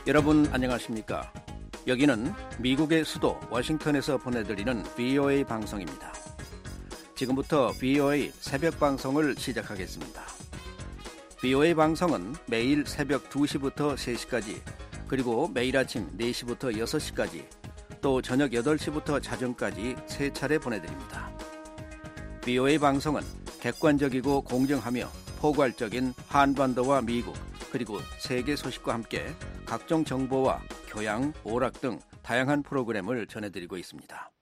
여러분 안녕하십니까? 여기는 미국의 수도 워싱턴에서 보내드리는 VOA 방송입니다. 지금부터 VOA 새벽 방송을 시작하겠습니다. VOA 방송은 매일 새벽 2시부터 3시까지, 그리고 매일 아침 4시부터 6시까지, 또 저녁 8시부터 자정까지 3차례 보내드립니다. VOA 방송은 객관적이고 공정하며 포괄적인 한반도와 미국, 그리고 세계 소식과 함께 각종 정보와 교양, 오락 등 다양한 프로그램을 전해드리고 있습니다.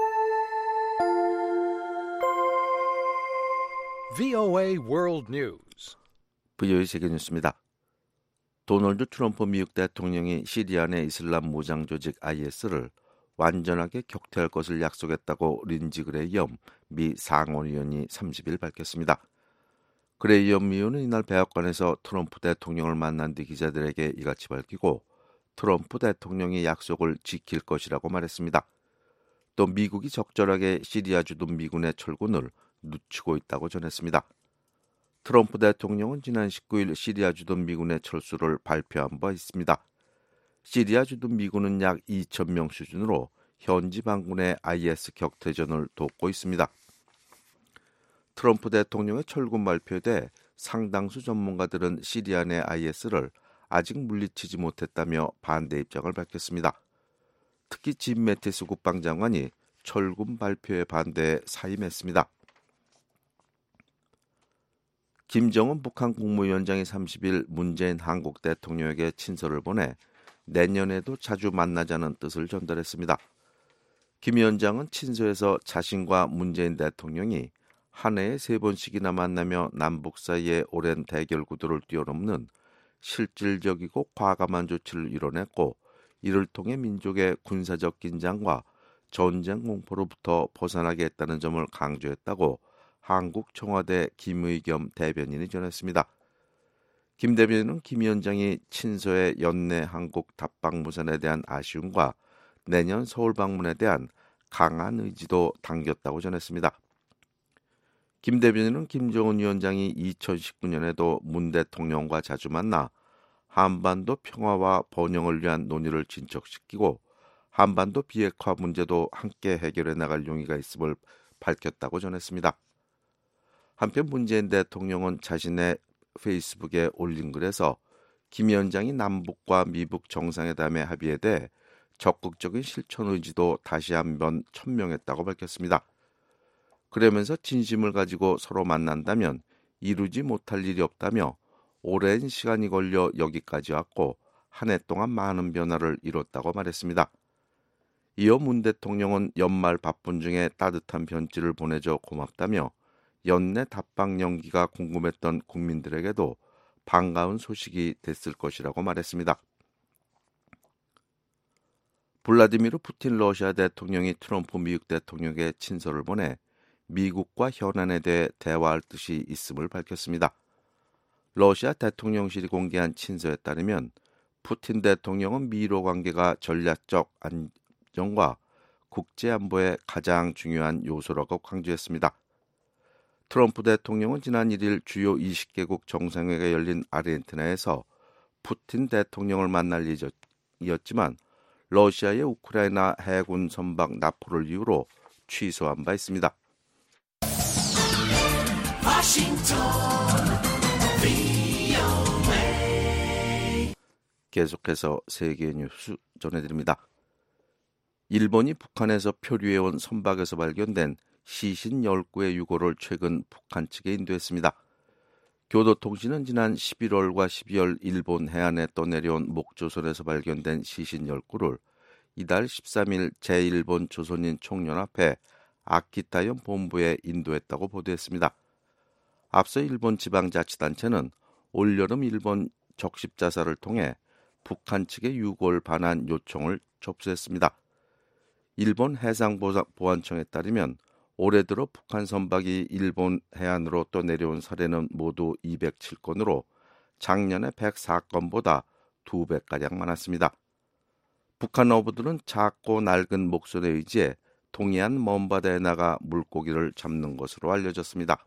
VOA World News. VOA 세계 뉴스입니다. 도널드 트럼프 미국 대통령이 시리아 내 이슬람 무장 조직 IS를 완전하게 격퇴할 것을 약속했다고 린지 그레이엄 미 상원의원이 30일 밝혔습니다. 그레이엄 의원은 이날 백악관에서 트럼프 대통령을 만난 뒤 기자들에게 이같이 밝히고 트럼프 대통령이 약속을 지킬 것이라고 말했습니다. 또 미국이 적절하게 시리아 주둔 미군의 철군을 늦추고 있다고 전했습니다. 트럼프 대통령은 지난 19일 시리아 주둔 미군의 철수를 발표한 바 있습니다. 시리아 주둔 미군은 약 2,000명 수준으로 현지 반군의 IS 격퇴전을 돕고 있습니다. 트럼프 대통령의 철군 발표에 대해 상당수 전문가들은 시리아 내 IS를 아직 물리치지 못했다며 반대 입장을 밝혔습니다. 특히 짐 매티스 국방장관이 철군 발표에 반대해 사임했습니다. 김정은 북한 국무위원장이 30일 문재인 한국 대통령에게 친서를 보내 내년에도 자주 만나자는 뜻을 전달했습니다. 김 위원장은 친서에서 자신과 문재인 대통령이 한 해에 3번씩이나 만나며 남북 사이의 오랜 대결 구도를 뛰어넘는 실질적이고 과감한 조치를 이뤄냈고, 이를 통해 민족의 군사적 긴장과 전쟁 공포로부터 벗어나게 했다는 점을 강조했다고 한국 청와대 김의겸 대변인이 전했습니다. 김 대변인은 김 위원장이 친서의 연내 한국 답방무산에 대한 아쉬움과 내년 서울 방문에 대한 강한 의지도 당겼다고 전했습니다. 김 대변인은 김정은 위원장이 2019년에도 문 대통령과 자주 만나 한반도 평화와 번영을 위한 논의를 진척시키고 한반도 비핵화 문제도 함께 해결해 나갈 용의가 있음을 밝혔다고 전했습니다. 한편 문재인 대통령은 자신의 페이스북에 올린 글에서 김 위원장이 남북과 미북 정상회담의 합의에 대해 적극적인 실천 의지도 다시 한번 천명했다고 밝혔습니다. 그러면서 진심을 가지고 서로 만난다면 이루지 못할 일이 없다며 오랜 시간이 걸려 여기까지 왔고 한 해 동안 많은 변화를 이뤘다고 말했습니다. 이어 문 대통령은 연말 바쁜 중에 따뜻한 편지를 보내줘 고맙다며 연내 답방 연기가 궁금했던 국민들에게도 반가운 소식이 됐을 것이라고 말했습니다. 블라디미르 푸틴 러시아 대통령이 트럼프 미국 대통령에게 친서를 보내 미국과 현안에 대해 대화할 뜻이 있음을 밝혔습니다. 러시아 대통령실이 공개한 친서에 따르면 푸틴 대통령은 미로 관계가 전략적 안정과 국제 안보의 가장 중요한 요소라고 강조했습니다. 트럼프 대통령은 지난 1일 주요 20개국 정상회의가 열린 아르헨티나에서 푸틴 대통령을 만날 예정이었지만 러시아의 우크라이나 해군 선박 납포를 이유로 취소한 바 있습니다. 계속해서 세계 뉴스 전해드립니다. 일본이 북한에서 표류해온 선박에서 발견된 시신 10구의 유골을 최근 북한 측에 인도했습니다. 교도통신은 지난 11월과 12월 일본 해안에 떠내려온 목조선에서 발견된 시신 10구를 이달 13일 제1본 조선인 총연합회 아키타현 본부에 인도했다고 보도했습니다. 앞서 일본 지방자치단체는 올여름 일본 적십자사를 통해 북한 측의 유골 반환 요청을 접수했습니다. 일본 해상보안청에 따르면 올해 들어 북한 선박이 일본 해안으로 떠내려온 사례는 모두 207건으로 작년에 104건보다 2배가량 많았습니다. 북한 어부들은 작고 낡은 목선에 의지해 동해안 먼 바다에 나가 물고기를 잡는 것으로 알려졌습니다.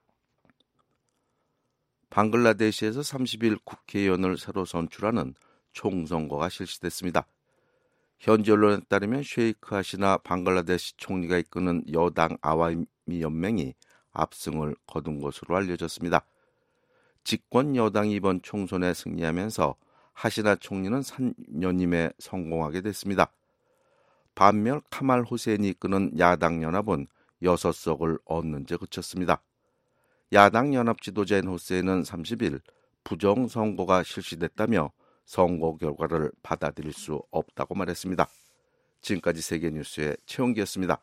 방글라데시에서 30일 국회의원을 새로 선출하는 총선거가 실시됐습니다. 현지 언론에 따르면 셰이크 하시나 방글라데시 총리가 이끄는 여당 아와미 연맹이 압승을 거둔 것으로 알려졌습니다. 집권 여당이 이번 총선에 승리하면서 하시나 총리는 3년임에 성공하게 됐습니다. 반면 카말 호세인이 이끄는 야당 연합은 6석을 얻는 데 그쳤습니다. 야당 연합 지도자인 호세인은 30일 부정선거가 실시됐다며 선거 결과를 받아들일 수 없다고 말했습니다. 지금까지 세계뉴스의 최원기였습니다.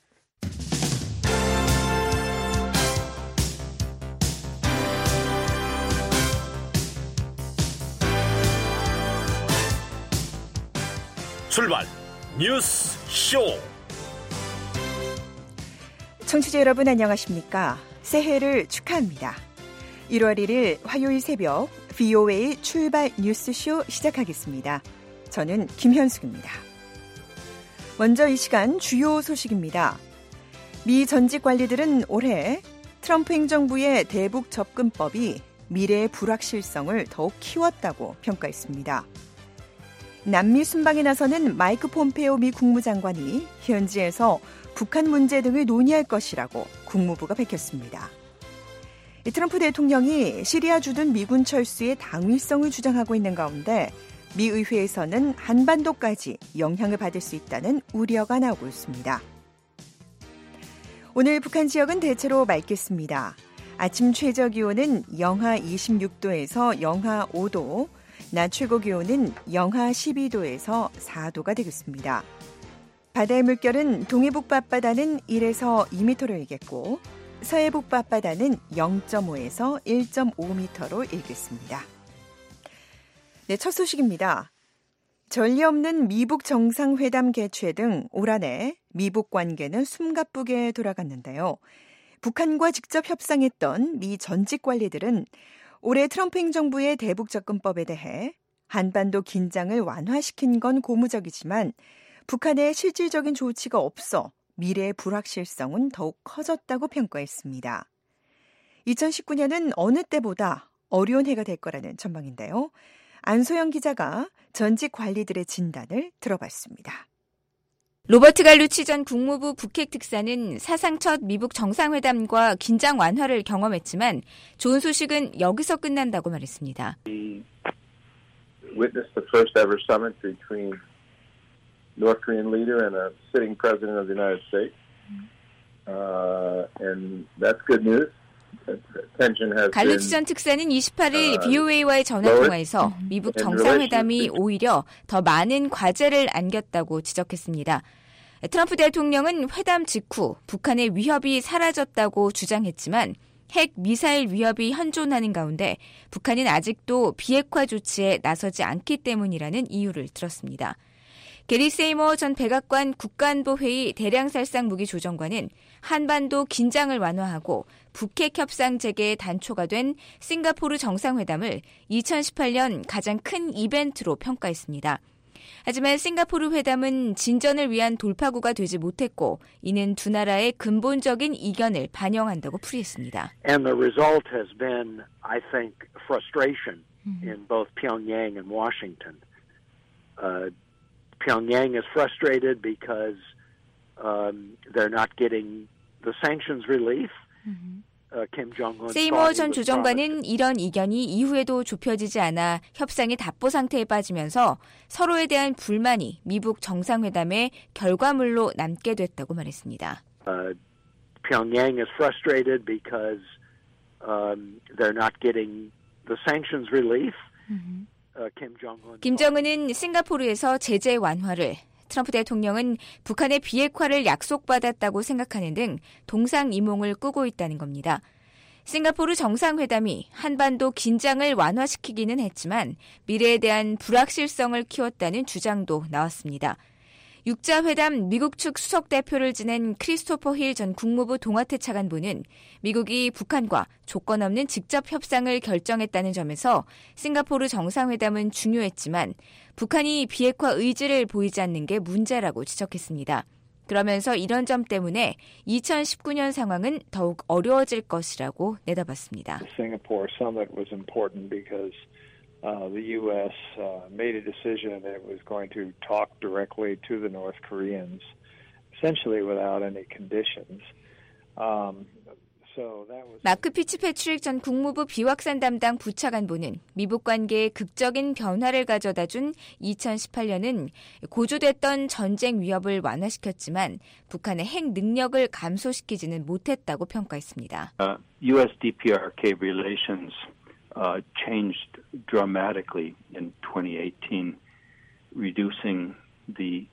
출발 뉴스 쇼. 청취자 여러분 안녕하십니까? 새해를 축하합니다. 1월 1일 화요일 새벽 VOA 출발 뉴스쇼 시작하겠습니다. 저는 김현숙입니다. 먼저 이 시간 주요 소식입니다. 미 전직 관리들은 올해 트럼프 행정부의 대북 접근법이 미래의 불확실성을 더욱 키웠다고 평가했습니다. 남미 순방에 나서는 마이크 폼페오 미 국무장관이 현지에서 북한 문제 등을 논의할 것이라고 국무부가 밝혔습니다. 트럼프 대통령이 시리아 주둔 미군 철수의 당위성을 주장하고 있는 가운데 미 의회에서는 한반도까지 영향을 받을 수 있다는 우려가 나오고 있습니다. 오늘 북한 지역은 대체로 맑겠습니다. 아침 최저 기온은 영하 26도에서 영하 5도, 낮 최고 기온은 영하 12도에서 4도가 되겠습니다. 바다의 물결은 동해북 밤바다는 1에서 2m로 일겠고 서해북 밤바다는 0.5에서 1.5m로 일겠습니다. 네, 첫 소식입니다. 전례 없는 미북 정상회담 개최 등 올 한해 미북 관계는 숨가쁘게 돌아갔는데요. 북한과 직접 협상했던 미 전직 관리들은 올해 트럼프 행정부의 대북 접근법에 대해 한반도 긴장을 완화시킨 건 고무적이지만 북한의 실질적인 조치가 없어 미래의 불확실성은 더욱 커졌다고 평가했습니다. 2019년은 어느 때보다 어려운 해가 될 거라는 전망인데요. 안소영 기자가 전직 관리들의 진단을 들어봤습니다. 로버트 갈루치 전 국무부 북핵 특사는 사상 첫 미북 정상회담과 긴장 완화를 경험했지만 좋은 소식은 여기서 끝난다고 말했습니다. We witnessed the first ever summit between North Korean leader and a sitting president of the United States. And that's good news. 갈루치 전 특사는 28일 BOA와의 전화통화에서 미북 정상회담이 오히려 더 많은 과제를 안겼다고 지적했습니다. 트럼프 대통령은 회담 직후 북한의 위협이 사라졌다고 주장했지만 핵 미사일 위협이 현존하는 가운데 북한은 아직도 비핵화 조치에 나서지 않기 때문이라는 이유를 들었습니다. 게리 세이머 전 백악관 국가안보회의 대량살상 무기조정관은 한반도 긴장을 완화하고 북핵 협상 재개의 단초가 된 싱가포르 정상회담을 2018년 가장 큰 이벤트로 평가했습니다. 하지만 싱가포르 회담은 진전을 위한 돌파구가 되지 못했고 이는 두 나라의 근본적인 이견을 반영한다고 풀이했습니다. And the result has been, I think, frustration in both Pyongyang and Washington. Pyongyang is frustrated because they're not getting the sanctions relief. 세이머 전 조정관은 이런 이견이 이후에도 좁혀지지 않아 협상이 답보 상태에 빠지면서 서로에 대한 불만이 미북 정상회담의 결과물로 남게 됐다고 말했습니다. Pyongyang is frustrated because they're not getting the sanctions relief. 김정은은 싱가포르에서 제재 완화를, 트럼프 대통령은 북한의 비핵화를 약속받았다고 생각하는 등 동상이몽을 꾸고 있다는 겁니다. 싱가포르 정상회담이 한반도 긴장을 완화시키기는 했지만 미래에 대한 불확실성을 키웠다는 주장도 나왔습니다. 6자 회담 미국 측 수석 대표를 지낸 크리스토퍼 힐 전 국무부 동아태 차관보는 미국이 북한과 조건 없는 직접 협상을 결정했다는 점에서 싱가포르 정상회담은 중요했지만 북한이 비핵화 의지를 보이지 않는 게 문제라고 지적했습니다. 그러면서 이런 점 때문에 2019년 상황은 더욱 어려워질 것이라고 내다봤습니다. The Singapore summit was important because the U.S. Made a decision that it was going to talk directly to the North Koreans, essentially without any conditions. 마크 피츠패트릭 전 국무부 비확산 담당 부차관보는 미북 관계에 극적인 변화를 가져다준 2018년은 고조됐던 전쟁 위협을 완화시켰지만 북한의 핵 능력을 감소시키지는 못했다고 평가했습니다. U.S. DPRK relations changed dramatically in 2018, reducing the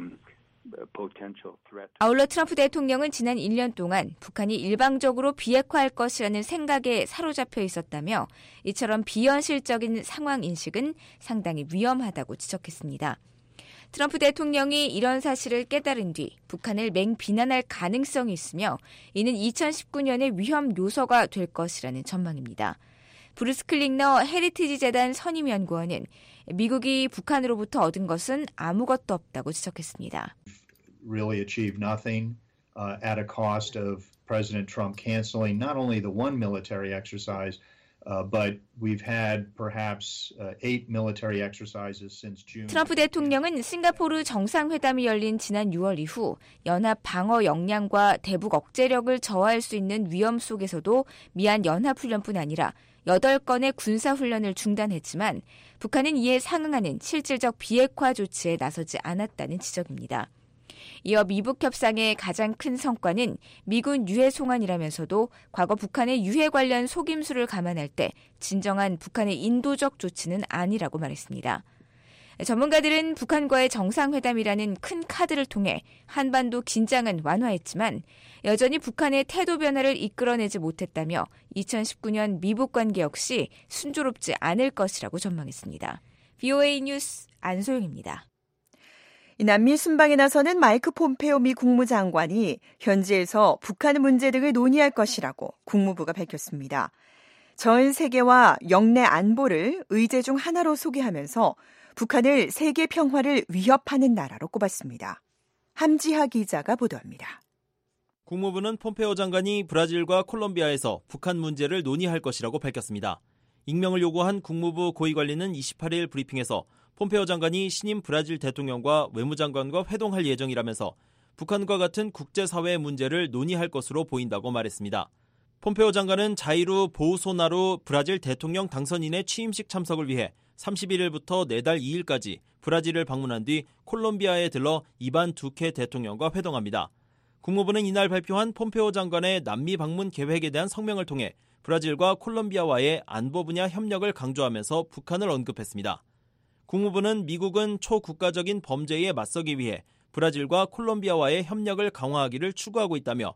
아울러 트럼프 대통령은 지난 1년 동안 북한이 일방적으로 비핵화할 것이라는 생각에 사로잡혀 있었다며 이처럼 비현실적인 상황 인식은 상당히 위험하다고 지적했습니다. 트럼프 대통령이 이런 사실을 깨달은 뒤 북한을 맹비난할 가능성이 있으며 이는 2019년의 위험 요소가 될 것이라는 전망입니다. 브루스 클링너 헤리티지 재단 선임연구원은 미국이 북한으로부터 얻은 것은 아무것도 없다고 지적했습니다. Really achieved nothing at a cost of President Trump canceling not only the one military exercise, but we've had perhaps 8 military exercises since June. 트럼프 대통령은 싱가포르 정상회담이 열린 지난 6월 이후 연합 방어 역량과 대북 억제력을 저하할 수 있는 위험 속에서도 미한 연합훈련뿐 아니라 8건의 군사훈련을 중단했지만 북한은 이에 상응하는 실질적 비핵화 조치에 나서지 않았다는 지적입니다. 이어 미북 협상의 가장 큰 성과는 미군 유해 송환이라면서도 과거 북한의 유해 관련 속임수를 감안할 때 진정한 북한의 인도적 조치는 아니라고 말했습니다. 전문가들은 북한과의 정상회담이라는 큰 카드를 통해 한반도 긴장은 완화했지만 여전히 북한의 태도 변화를 이끌어내지 못했다며 2019년 미북 관계 역시 순조롭지 않을 것이라고 전망했습니다. VOA 뉴스 안소영입니다. 남미 순방에 나서는 마이크 폼페오 미 국무장관이 현지에서 북한 문제 등을 논의할 것이라고 국무부가 밝혔습니다. 전 세계와 영내 안보를 의제 중 하나로 소개하면서 북한을 세계 평화를 위협하는 나라로 꼽았습니다. 함지하 기자가 보도합니다. 국무부는 폼페오 장관이 브라질과 콜롬비아에서 북한 문제를 논의할 것이라고 밝혔습니다. 익명을 요구한 국무부 고위관리는 28일 브리핑에서 폼페오 장관이 신임 브라질 대통령과 외무장관과 회동할 예정이라면서 북한과 같은 국제사회의 문제를 논의할 것으로 보인다고 말했습니다. 폼페오 장관은 자이루 보우소나루 브라질 대통령 당선인의 취임식 참석을 위해 31일부터 내달 2일까지 브라질을 방문한 뒤 콜롬비아에 들러 이반 두케 대통령과 회동합니다. 국무부는 이날 발표한 폼페오 장관의 남미 방문 계획에 대한 성명을 통해 브라질과 콜롬비아와의 안보 분야 협력을 강조하면서 북한을 언급했습니다. 국무부는 미국은 초국가적인 범죄에 맞서기 위해 브라질과 콜롬비아와의 협력을 강화하기를 추구하고 있다며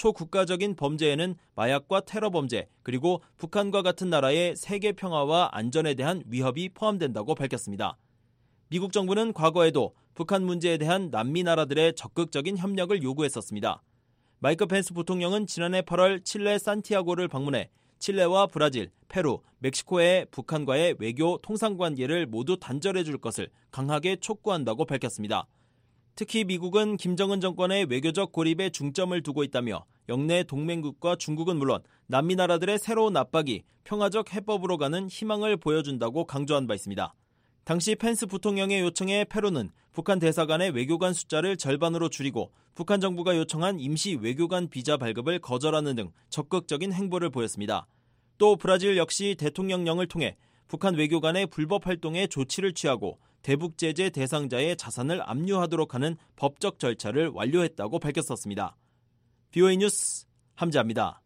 초국가적인 범죄에는 마약과 테러 범죄 그리고 북한과 같은 나라의 세계 평화와 안전에 대한 위협이 포함된다고 밝혔습니다. 미국 정부는 과거에도 북한 문제에 대한 남미 나라들의 적극적인 협력을 요구했었습니다. 마이크 펜스 부통령은 지난해 8월 칠레 산티아고를 방문해 칠레와 브라질, 페루, 멕시코의 북한과의 외교 통상관계를 모두 단절해 줄 것을 강하게 촉구한다고 밝혔습니다. 특히 미국은 김정은 정권의 외교적 고립에 중점을 두고 있다며 영내 동맹국과 중국은 물론 남미 나라들의 새로운 압박이 평화적 해법으로 가는 희망을 보여준다고 강조한 바 있습니다. 당시 펜스 부통령의 요청에 페루는 북한 대사관의 외교관 숫자를 절반으로 줄이고 북한 정부가 요청한 임시 외교관 비자 발급을 거절하는 등 적극적인 행보를 보였습니다. 또 브라질 역시 대통령령을 통해 북한 외교관의 불법 활동에 조치를 취하고 대북 제재 대상자의 자산을 압류하도록 하는 법적 절차를 완료했다고 밝혔었습니다. VOA 뉴스 함지아입니다.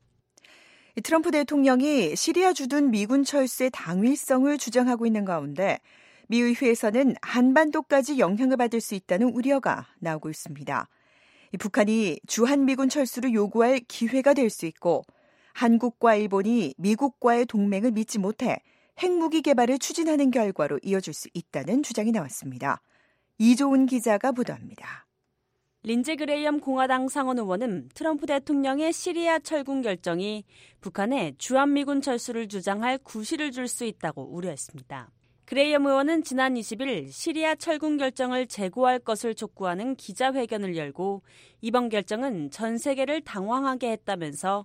트럼프 대통령이 시리아 주둔 미군 철수의 당위성을 주장하고 있는 가운데 미 의회에서는 한반도까지 영향을 받을 수 있다는 우려가 나오고 있습니다. 북한이 주한미군 철수를 요구할 기회가 될 수 있고 한국과 일본이 미국과의 동맹을 믿지 못해 핵무기 개발을 추진하는 결과로 이어질 수 있다는 주장이 나왔습니다. 이조은 기자가 보도합니다. 린지 그레이엄 공화당 상원 의원은 트럼프 대통령의 시리아 철군 결정이 북한에 주한미군 철수를 주장할 구실을 줄 수 있다고 우려했습니다. 그레이엄 의원은 지난 20일 시리아 철군 결정을 재고할 것을 촉구하는 기자회견을 열고 이번 결정은 전 세계를 당황하게 했다면서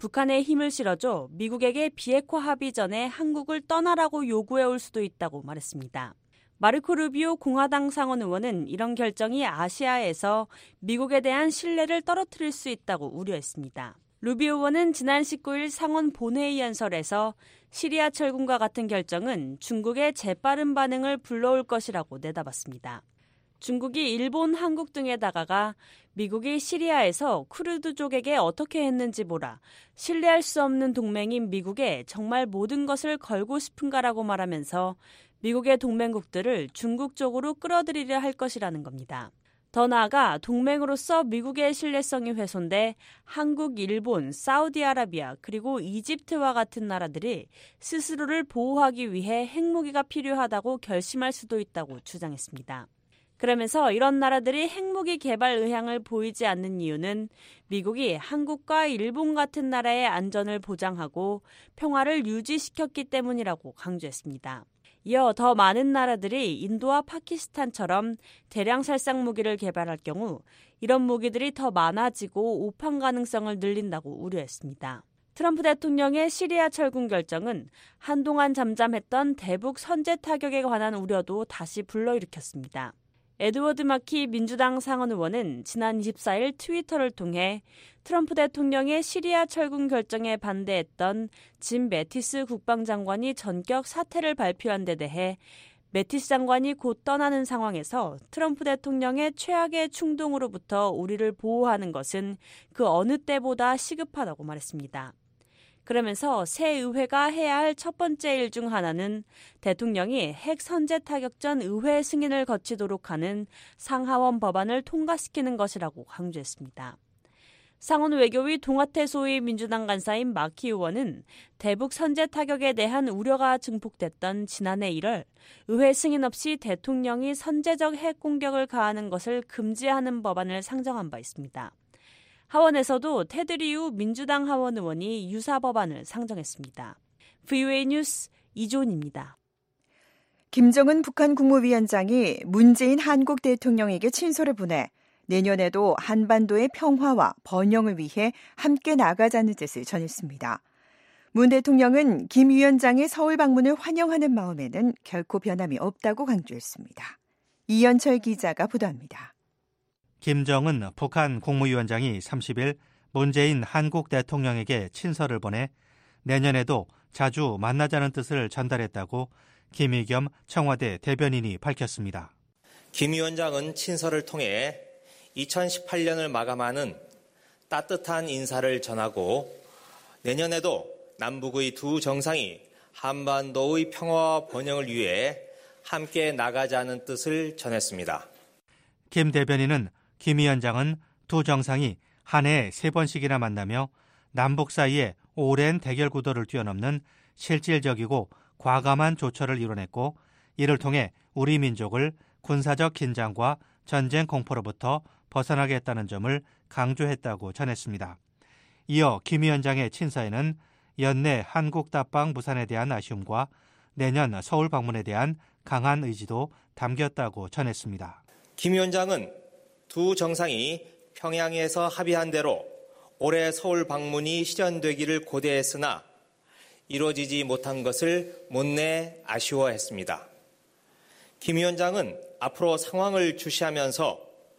북한에 힘을 실어줘 미국에게 비핵화 합의 전에 한국을 떠나라고 요구해올 수도 있다고 말했습니다. 마르코 루비오 공화당 상원 의원은 이런 결정이 아시아에서 미국에 대한 신뢰를 떨어뜨릴 수 있다고 우려했습니다. 루비오 의원은 지난 19일 상원 본회의 연설에서 시리아 철군과 같은 결정은 중국의 재빠른 반응을 불러올 것이라고 내다봤습니다. 중국이 일본, 한국 등에 다가가 미국이 시리아에서 쿠르드족에게 어떻게 했는지 보라. 신뢰할 수 없는 동맹인 미국에 정말 모든 것을 걸고 싶은가라고 말하면서 미국의 동맹국들을 중국 쪽으로 끌어들이려 할 것이라는 겁니다. 더 나아가 동맹으로서 미국의 신뢰성이 훼손돼 한국, 일본, 사우디아라비아 그리고 이집트와 같은 나라들이 스스로를 보호하기 위해 핵무기가 필요하다고 결심할 수도 있다고 주장했습니다. 그러면서 이런 나라들이 핵무기 개발 의향을 보이지 않는 이유는 미국이 한국과 일본 같은 나라의 안전을 보장하고 평화를 유지시켰기 때문이라고 강조했습니다. 이어 더 많은 나라들이 인도와 파키스탄처럼 대량 살상 무기를 개발할 경우 이런 무기들이 더 많아지고 오판 가능성을 늘린다고 우려했습니다. 트럼프 대통령의 시리아 철군 결정은 한동안 잠잠했던 대북 선제 타격에 관한 우려도 다시 불러일으켰습니다. 에드워드 마키 민주당 상원 의원은 지난 24일 트위터를 통해 트럼프 대통령의 시리아 철군 결정에 반대했던 짐 매티스 국방장관이 전격 사퇴를 발표한 데 대해 매티스 장관이 곧 떠나는 상황에서 트럼프 대통령의 최악의 충동으로부터 우리를 보호하는 것은 그 어느 때보다 시급하다고 말했습니다. 그러면서 새 의회가 해야 할 첫 번째 일 중 하나는 대통령이 핵 선제 타격 전 의회 승인을 거치도록 하는 상하원 법안을 통과시키는 것이라고 강조했습니다. 상원 외교위 동아태 소위 민주당 간사인 마키 의원은 대북 선제 타격에 대한 우려가 증폭됐던 지난해 1월 의회 승인 없이 대통령이 선제적 핵 공격을 가하는 것을 금지하는 법안을 상정한 바 있습니다. 하원에서도 테드 리우 민주당 하원 의원이 유사 법안을 상정했습니다. VOA 뉴스 이존입니다. 김정은 북한 국무위원장이 문재인 한국 대통령에게 친서를 보내 내년에도 한반도의 평화와 번영을 위해 함께 나가자는 뜻을 전했습니다. 문 대통령은 김 위원장의 서울 방문을 환영하는 마음에는 결코 변함이 없다고 강조했습니다. 이현철 기자가 보도합니다. 김정은 북한 국무위원장이 30일 문재인 한국 대통령에게 친서를 보내 내년에도 자주 만나자는 뜻을 전달했다고 김의겸 청와대 대변인이 밝혔습니다. 김 위원장은 친서를 통해 2018년을 마감하는 따뜻한 인사를 전하고 내년에도 남북의 두 정상이 한반도의 평화와 번영을 위해 함께 나가자는 뜻을 전했습니다. 김 대변인은 김 위원장은 두 정상이 한 해에 3번씩이나 만나며 남북 사이에 오랜 대결 구도를 뛰어넘는 실질적이고 과감한 조처를 이뤄냈고 이를 통해 우리 민족을 군사적 긴장과 전쟁 공포로부터 벗어나게 했다는 점을 강조했다고 전했습니다. 이어 김 위원장의 친서에는 연내 한국 답방 부산에 대한 아쉬움과 내년 서울 방문에 대한 강한 의지도 담겼다고 전했습니다. 김 위원장은 두 정상이 평양에서 합의한 대로 올해 서울 방문이 실현되기를 고대했으나 이루어지지 못한 것을 못내 아쉬워했습니다. 김 위원장은 앞으로 상황을 주시하면서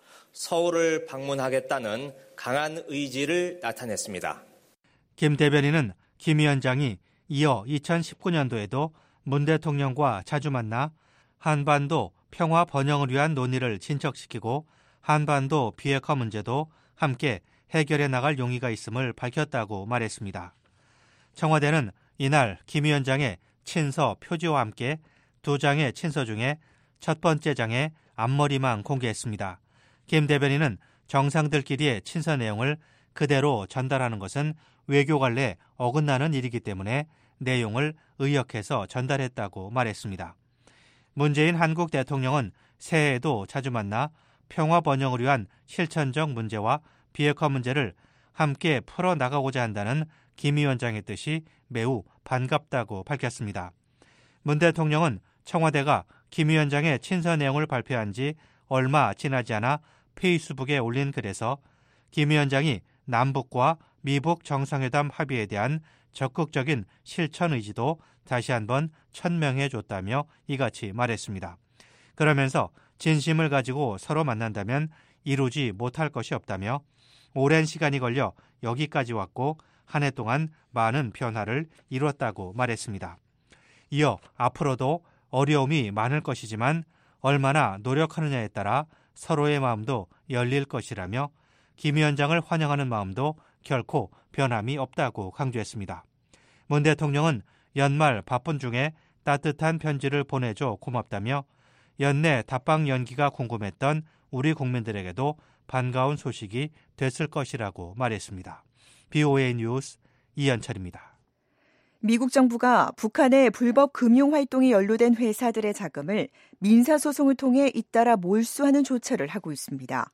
서울을 방문하겠다는 강한 의지를 나타냈습니다. 김 대변인은 김 위원장이 이어 2019년도에도 문 대통령과 자주 만나 한반도 평화 번영을 위한 논의를 진척시키고 한반도 비핵화 문제도 함께 해결해 나갈 용의가 있음을 밝혔다고 말했습니다. 청와대는 이날 김 위원장의 친서 표지와 함께 두 장의 친서 중에 첫 번째 장의 앞머리만 공개했습니다. 김 대변인은 정상들끼리의 친서 내용을 그대로 전달하는 것은 외교 관례에 어긋나는 일이기 때문에 내용을 의역해서 전달했다고 말했습니다. 문재인 한국 대통령은 새해에도 자주 만나 평화 번영을 위한 실천적 문제와 비핵화 문제를 함께 풀어나가고자 한다는 김 위원장의 뜻이 매우 반갑다고 밝혔습니다. 문 대통령은 청와대가 김 위원장의 친서 내용을 발표한 지 얼마 지나지 않아 페이스북에 올린 글에서 김 위원장이 남북과 미북 정상회담 합의에 대한 적극적인 실천 의지도 다시 한번 천명해줬다며 이같이 말했습니다. 그러면서 진심을 가지고 서로 만난다면 이루지 못할 것이 없다며 오랜 시간이 걸려 여기까지 왔고 한 해 동안 많은 변화를 이뤘다고 말했습니다. 이어 앞으로도 어려움이 많을 것이지만 얼마나 노력하느냐에 따라 서로의 마음도 열릴 것이라며 김 위원장을 환영하는 마음도 결코 변함이 없다고 강조했습니다. 문 대통령은 연말 바쁜 중에 따뜻한 편지를 보내줘 고맙다며 연내 답방 연기가 궁금했던 우리 국민들에게도 반가운 소식이 됐을 것이라고 말했습니다. BOA 뉴스 이현철입니다. 미국 정부가 북한의 불법 금융활동에 연루된 회사들의 자금을 민사소송을 통해 잇따라 몰수하는 조처를 하고 있습니다.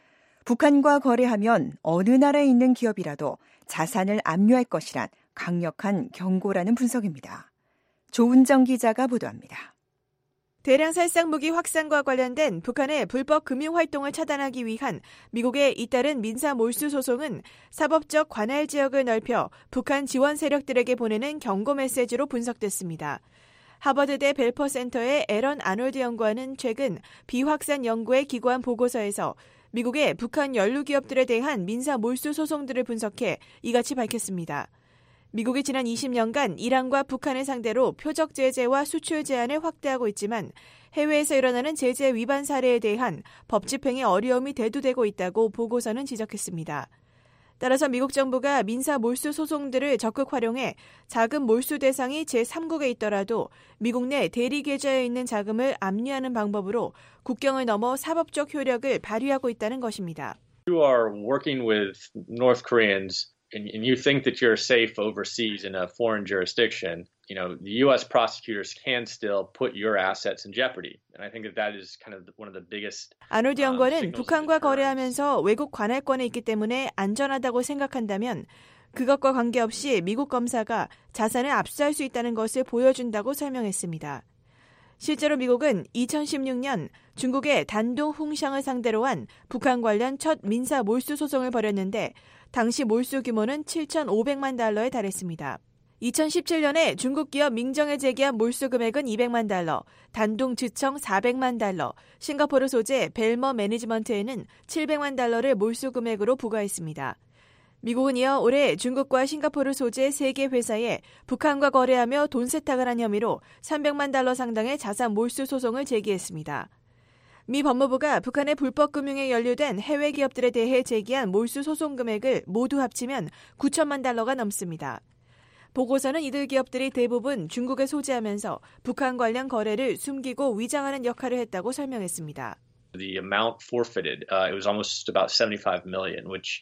북한과 거래하면 어느 나라에 있는 기업이라도 자산을 압류할 것이란 강력한 경고라는 분석입니다. 조은정 기자가 보도합니다. 대량 살상 무기 확산과 관련된 북한의 불법 금융활동을 차단하기 위한 미국의 잇따른 민사 몰수 소송은 사법적 관할 지역을 넓혀 북한 지원 세력들에게 보내는 경고 메시지로 분석됐습니다. 하버드대 벨퍼 센터의 에런 아놀드 연구원은 최근 비확산 연구에 기고한 보고서에서 미국의 북한 연루 기업들에 대한 민사 몰수 소송들을 분석해 이같이 밝혔습니다. 미국이 지난 20년간 이란과 북한을 상대로 표적 제재와 수출 제한을 확대하고 있지만 해외에서 일어나는 제재 위반 사례에 대한 법 집행에 어려움이 대두되고 있다고 보고서는 지적했습니다. 따라서 미국 정부가 민사 몰수 소송들을 적극 활용해 자금 몰수 대상이 제3국에 있더라도 미국 내 대리 계좌에 있는 자금을 압류하는 방법으로 국경을 넘어 사법적 효력을 발휘하고 있다는 것입니다. You are working with North Koreans and you think that you're safe overseas in a foreign jurisdiction, the U.S. prosecutors can still put your assets in jeopardy. And I think that is kind of one of the biggest. 아놀드 연구원은 북한과 거래하면서 외국 관할권에 있기 때문에 안전하다고 생각한다면 그것과 관계없이 미국 검사가 자산을 압수할 수 있다는 것을 보여준다고 설명했습니다. 실제로 미국은 2016년 중국의 단둥 홍샹을 상대로 한 북한 관련 첫 민사 몰수 소송을 벌였는데 당시 몰수 규모는 7,500만 달러에 달했습니다. 2017년에 중국 기업 민정에 제기한 몰수 금액은 200만 달러, 단둥 지청 400만 달러, 싱가포르 소재 벨머 매니지먼트에는 700만 달러를 몰수 금액으로 부과했습니다. 미국은 이어 올해 중국과 싱가포르 소재 3개 회사에 북한과 거래하며 돈 세탁을 한 혐의로 300만 달러 상당의 자산 몰수 소송을 제기했습니다. 미 법무부가 북한의 불법 금융에 연루된 해외 기업들에 대해 제기한 몰수 소송 금액을 모두 합치면 9천만 달러가 넘습니다. 보고서는 이들 기업들이 대부분 중국에 소재하면서 북한 관련 거래를 숨기고 위장하는 역할을 했다고 설명했습니다. The amount forfeited, it was almost about 75 million, which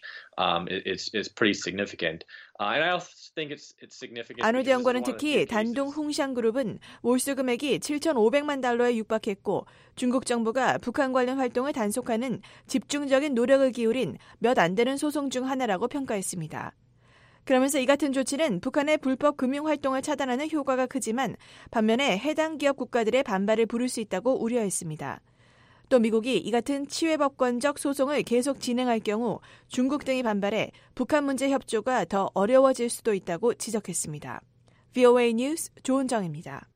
is pretty significant. And I also think it's significant. 아놀드 연구원은 특히 단둥 홍샹 그룹은 몰수 금액이 7,500만 달러에 육박했고 중국 정부가 북한 관련 활동을 단속하는 집중적인 노력을 기울인 몇 안 되는 소송 중 하나라고 평가했습니다. 그러면서 이 같은 조치는 북한의 불법 금융 활동을 차단하는 효과가 크지만 반면에 해당 기업 국가들의 반발을 부를 수 있다고 우려했습니다. 또 미국이 이 같은 치외법권적 소송을 계속 진행할 경우 중국 등이 반발해 북한 문제 협조가 더 어려워질 수도 있다고 지적했습니다. VOA 뉴스 조은정입니다.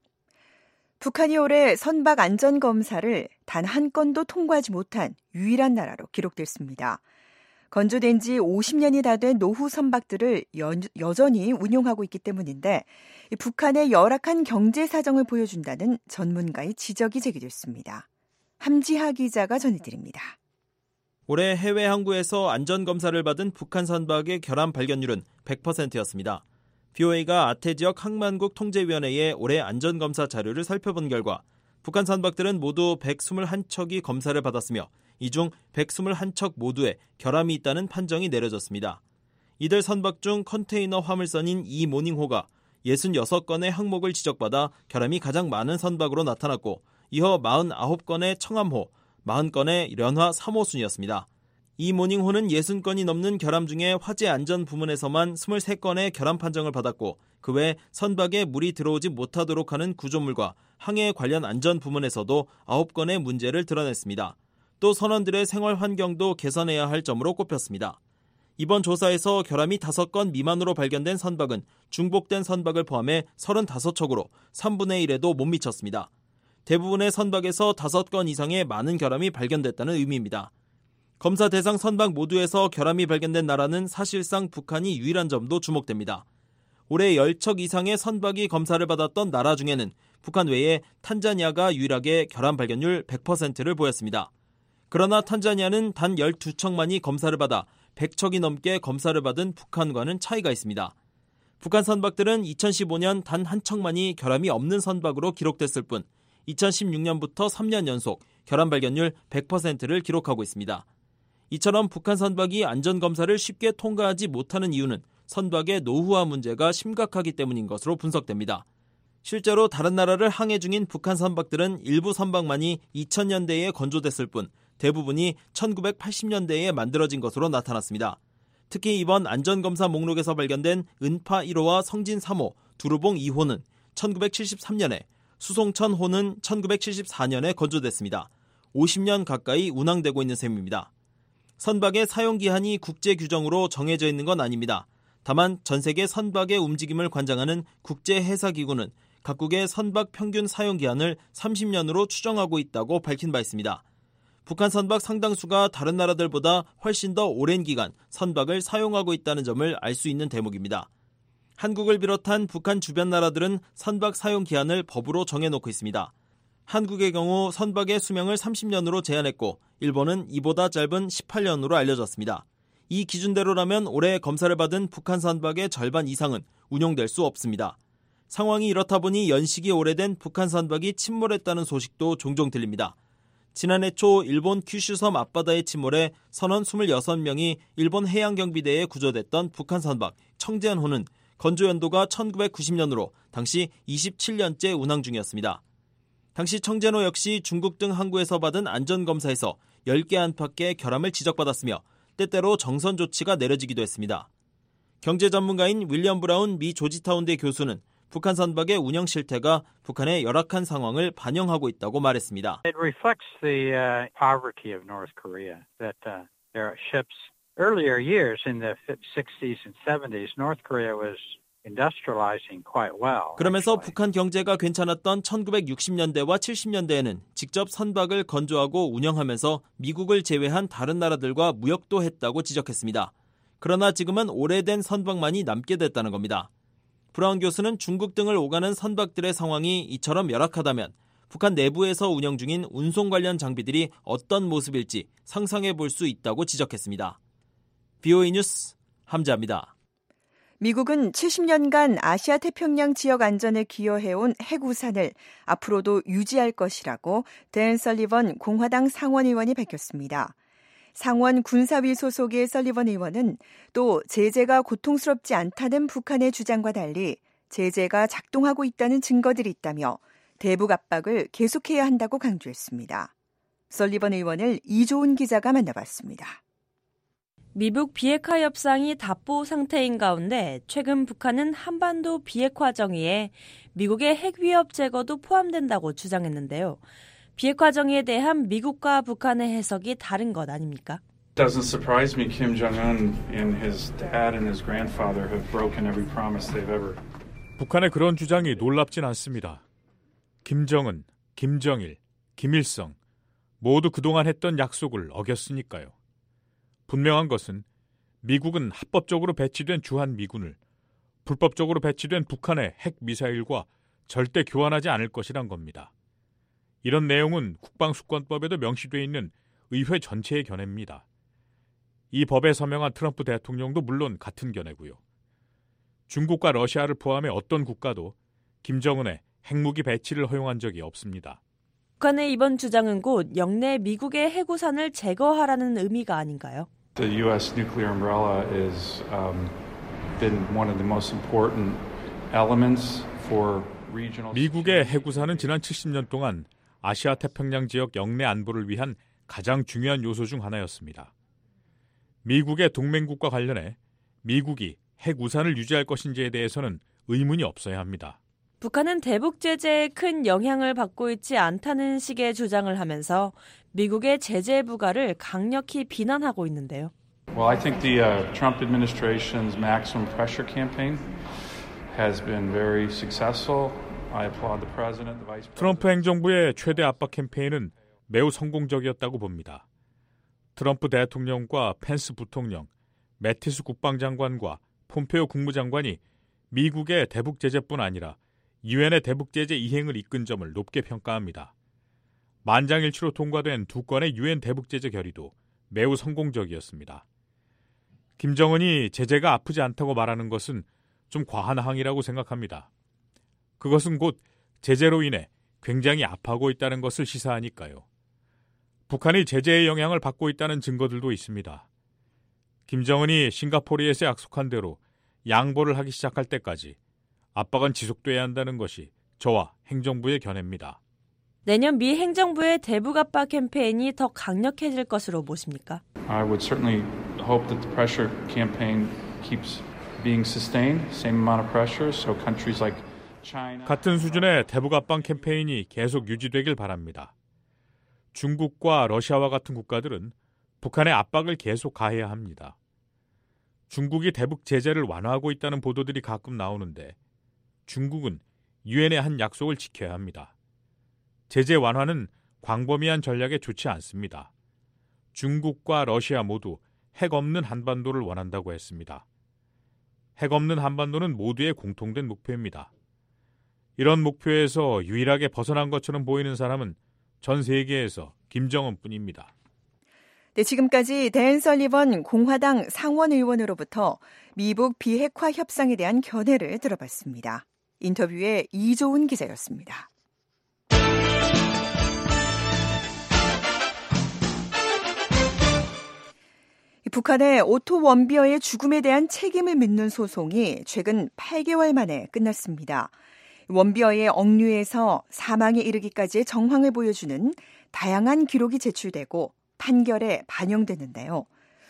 북한이 올해 선박 안전검사를 단 한 건도 통과하지 못한 유일한 나라로 기록됐습니다. 건조된 지 50년이 다 된 노후 선박들을 여전히 운용하고 있기 때문인데 북한의 열악한 경제 사정을 보여준다는 전문가의 지적이 제기됐습니다. 함지하 기자가 전해드립니다. 올해 해외 항구에서 안전검사를 받은 북한 선박의 결함 발견률은 100%였습니다. BOA가 아태 지역 항만국 통제위원회의 올해 안전검사 자료를 살펴본 결과 북한 선박들은 모두 121척이 검사를 받았으며 이 중 121척 모두에 결함이 있다는 판정이 내려졌습니다. 이들 선박 중 컨테이너 화물선인 이 모닝호가 66건의 항목을 지적받아 결함이 가장 많은 선박으로 나타났고 이어 49건의 청암호, 40건의 련화 3호 순이었습니다. 이 모닝호는 60건이 넘는 결함 중에 화재 안전 부문에서만 23건의 결함 판정을 받았고 그 외 선박에 물이 들어오지 못하도록 하는 구조물과 항해 관련 안전 부문에서도 9건의 문제를 드러냈습니다. 또 선원들의 생활 환경도 개선해야 할 점으로 꼽혔습니다. 이번 조사에서 결함이 5건 미만으로 발견된 선박은 중복된 선박을 포함해 35척으로 3분의 1에도 못 미쳤습니다. 대부분의 선박에서 5건 이상의 많은 결함이 발견됐다는 의미입니다. 검사 대상 선박 모두에서 결함이 발견된 나라는 사실상 북한이 유일한 점도 주목됩니다. 올해 10척 이상의 선박이 검사를 받았던 나라 중에는 북한 외에 탄자니아가 유일하게 결함 발견률 100%를 보였습니다. 그러나 탄자니아는 단 12척만이 검사를 받아 100척이 넘게 검사를 받은 북한과는 차이가 있습니다. 북한 선박들은 2015년 단 한 척만이 결함이 없는 선박으로 기록됐을 뿐 2016년부터 3년 연속 결함 발견률 100%를 기록하고 있습니다. 이처럼 북한 선박이 안전검사를 쉽게 통과하지 못하는 이유는 선박의 노후화 문제가 심각하기 때문인 것으로 분석됩니다. 실제로 다른 나라를 항해 중인 북한 선박들은 일부 선박만이 2000년대에 건조됐을 뿐 대부분이 1980년대에 만들어진 것으로 나타났습니다. 특히 이번 안전검사 목록에서 발견된 은파 1호와 성진 3호, 두루봉 2호는 1973년에, 수송천 호는 1974년에 건조됐습니다. 50년 가까이 운항되고 있는 셈입니다. 선박의 사용기한이 국제 규정으로 정해져 있는 건 아닙니다. 다만 전 세계 선박의 움직임을 관장하는 국제해사기구는 각국의 선박 평균 사용기한을 30년으로 추정하고 있다고 밝힌 바 있습니다. 북한 선박 상당수가 다른 나라들보다 훨씬 더 오랜 기간 선박을 사용하고 있다는 점을 알 수 있는 대목입니다. 한국을 비롯한 북한 주변 나라들은 선박 사용 기한을 법으로 정해놓고 있습니다. 한국의 경우 선박의 수명을 30년으로 제한했고 일본은 이보다 짧은 18년으로 알려졌습니다. 이 기준대로라면 올해 검사를 받은 북한 선박의 절반 이상은 운용될 수 없습니다. 상황이 이렇다 보니 연식이 오래된 북한 선박이 침몰했다는 소식도 종종 들립니다. 지난해 초 일본 큐슈섬 앞바다에 침몰해 선원 26명이 일본 해양경비대에 구조됐던 북한 선박 청제안호는 건조 연도가 1990년으로 당시 27년째 운항 중이었습니다. 당시 청제안호 역시 중국 등 항구에서 받은 안전검사에서 10개 안팎의 결함을 지적받았으며 때때로 정선 조치가 내려지기도 했습니다. 경제 전문가인 윌리엄 브라운 미 조지타운대 교수는 북한 선박의 운영 실태가 북한의 열악한 상황을 반영하고 있다고 말했습니다. It reflects the poverty of North Korea. That their ships earlier years in the 60s and 70s, North Korea was industrializing quite well. 그러면서 북한 경제가 괜찮았던 1960년대와 70년대에는 직접 선박을 건조하고 운영하면서 미국을 제외한 다른 나라들과 무역도 했다고 지적했습니다. 그러나 지금은 오래된 선박만이 남게 됐다는 겁니다. 브라운 교수는 중국 등을 오가는 선박들의 상황이 이처럼 열악하다면 북한 내부에서 운영 중인 운송 관련 장비들이 어떤 모습일지 상상해 볼 수 있다고 지적했습니다. VOA 뉴스 함자입니다. 미국은 70년간 아시아 태평양 지역 안전에 기여해온 핵우산을 앞으로도 유지할 것이라고 댄 설리번 공화당 상원의원이 밝혔습니다. 상원 군사위 소속의 설리번 의원은 또 제재가 고통스럽지 않다는 북한의 주장과 달리 제재가 작동하고 있다는 증거들이 있다며 대북 압박을 계속해야 한다고 강조했습니다. 설리번 의원을 이조은 기자가 만나봤습니다. 미북 비핵화 협상이 답보 상태인 가운데 최근 북한은 한반도 비핵화 정의에 미국의 핵 위협 제거도 포함된다고 주장했는데요. 비핵화 정의에 대한 미국과 북한의 해석이 다른 것 아닙니까? Doesn't surprise me. Kim Jong-un and his dad and his grandfather have broken every promise they've ever. 북한의 그런 주장이 놀랍진 않습니다. 김정은, 김정일, 김일성 모두 그동안 했던 약속을 어겼으니까요. 분명한 것은 미국은 합법적으로 배치된 주한미군을 불법적으로 배치된 북한의 핵미사일과 절대 교환하지 않을 것이란 겁니다. 이런 내용은 국방수권법에도 명시되어 있는 의회 전체의 견해입니다. 이 법에 서명한 트럼프 대통령도 물론 같은 견해고요. 중국과 러시아를 포함해 어떤 국가도 김정은의 핵무기 배치를 허용한 적이 없습니다. 북한의 이번 주장은 곧 영내 미국의 핵우산을 제거하라는 의미가 아닌가요? The U.S. nuclear umbrella has been one of the most important elements for regional. 미국의 핵우산은 지난 70년 동안 아시아 태평양 지역 영내 안보를 위한 가장 중요한 요소 중 하나였습니다. 미국의 동맹국과 관련해 미국이 핵우산을 유지할 것인지에 대해서는 의문이 없어야 합니다. 북한은 대북 제재에 큰 영향을 받고 있지 않다는 식의 주장을 하면서 미국의 제재 부과를 강력히 비난하고 있는데요. Well, I think the Trump administration's maximum pressure campaign has been very successful. I applaud the president, the vice president. 트럼프 행정부의 최대 압박 캠페인은 매우 성공적이었다고 봅니다. 트럼프 대통령과 펜스 부통령, 매티스 국방장관과 폼페오 국무장관이 미국의 대북 제재뿐 아니라 유엔의 대북 제재 이행을 이끈 점을 높게 평가합니다. 만장일치로 통과된 두 건의 유엔 대북 제재 결의도 매우 성공적이었습니다. 김정은이 제재가 아프지 않다고 말하는 것은 좀 과한 항의라고 생각합니다. 그것은 곧 제재로 인해 굉장히 아파하고 있다는 것을 시사하니까요. 북한이 제재의 영향을 받고 있다는 증거들도 있습니다. 김정은이 싱가포르에서 약속한 대로 양보를 하기 시작할 때까지 압박은 지속돼야 한다는 것이 저와 행정부의 견해입니다. 내년 미 행정부의 대북 압박 캠페인이 더 강력해질 것으로 보십니까? I would certainly hope that the pressure campaign keeps being sustained, same amount of pressure, so countries like China. 같은 수준의 대북 압박 캠페인이 계속 유지되길 바랍니다. 중국과 러시아와 같은 국가들은 북한의 압박을 계속 가해야 합니다. 중국이 대북 제재를 완화하고 있다는 보도들이 가끔 나오는데 중국은 유엔의 한 약속을 지켜야 합니다. 제재 완화는 광범위한 전략에 좋지 않습니다. 중국과 러시아 모두 핵 없는 한반도를 원한다고 했습니다. 핵 없는 한반도는 모두의 공통된 목표입니다. 이런 목표에서 유일하게 벗어난 것처럼 보이는 사람은 전 세계에서 김정은뿐입니다. 네, 지금까지 댄 설리번 공화당 상원 의원으로부터 미북 비핵화 협상에 대한 견해를 들어봤습니다. 인터뷰에 이조은 기자였습니다. 북한의 오토 원비어의 죽음에 대한 책임을 묻는 소송이 최근 8개월 만에 끝났습니다. 원비어의 억류에서 사망에 이르기까지의 정황을 보여주는 다양한 기록이 제출되고 판결에 반영됐는데요.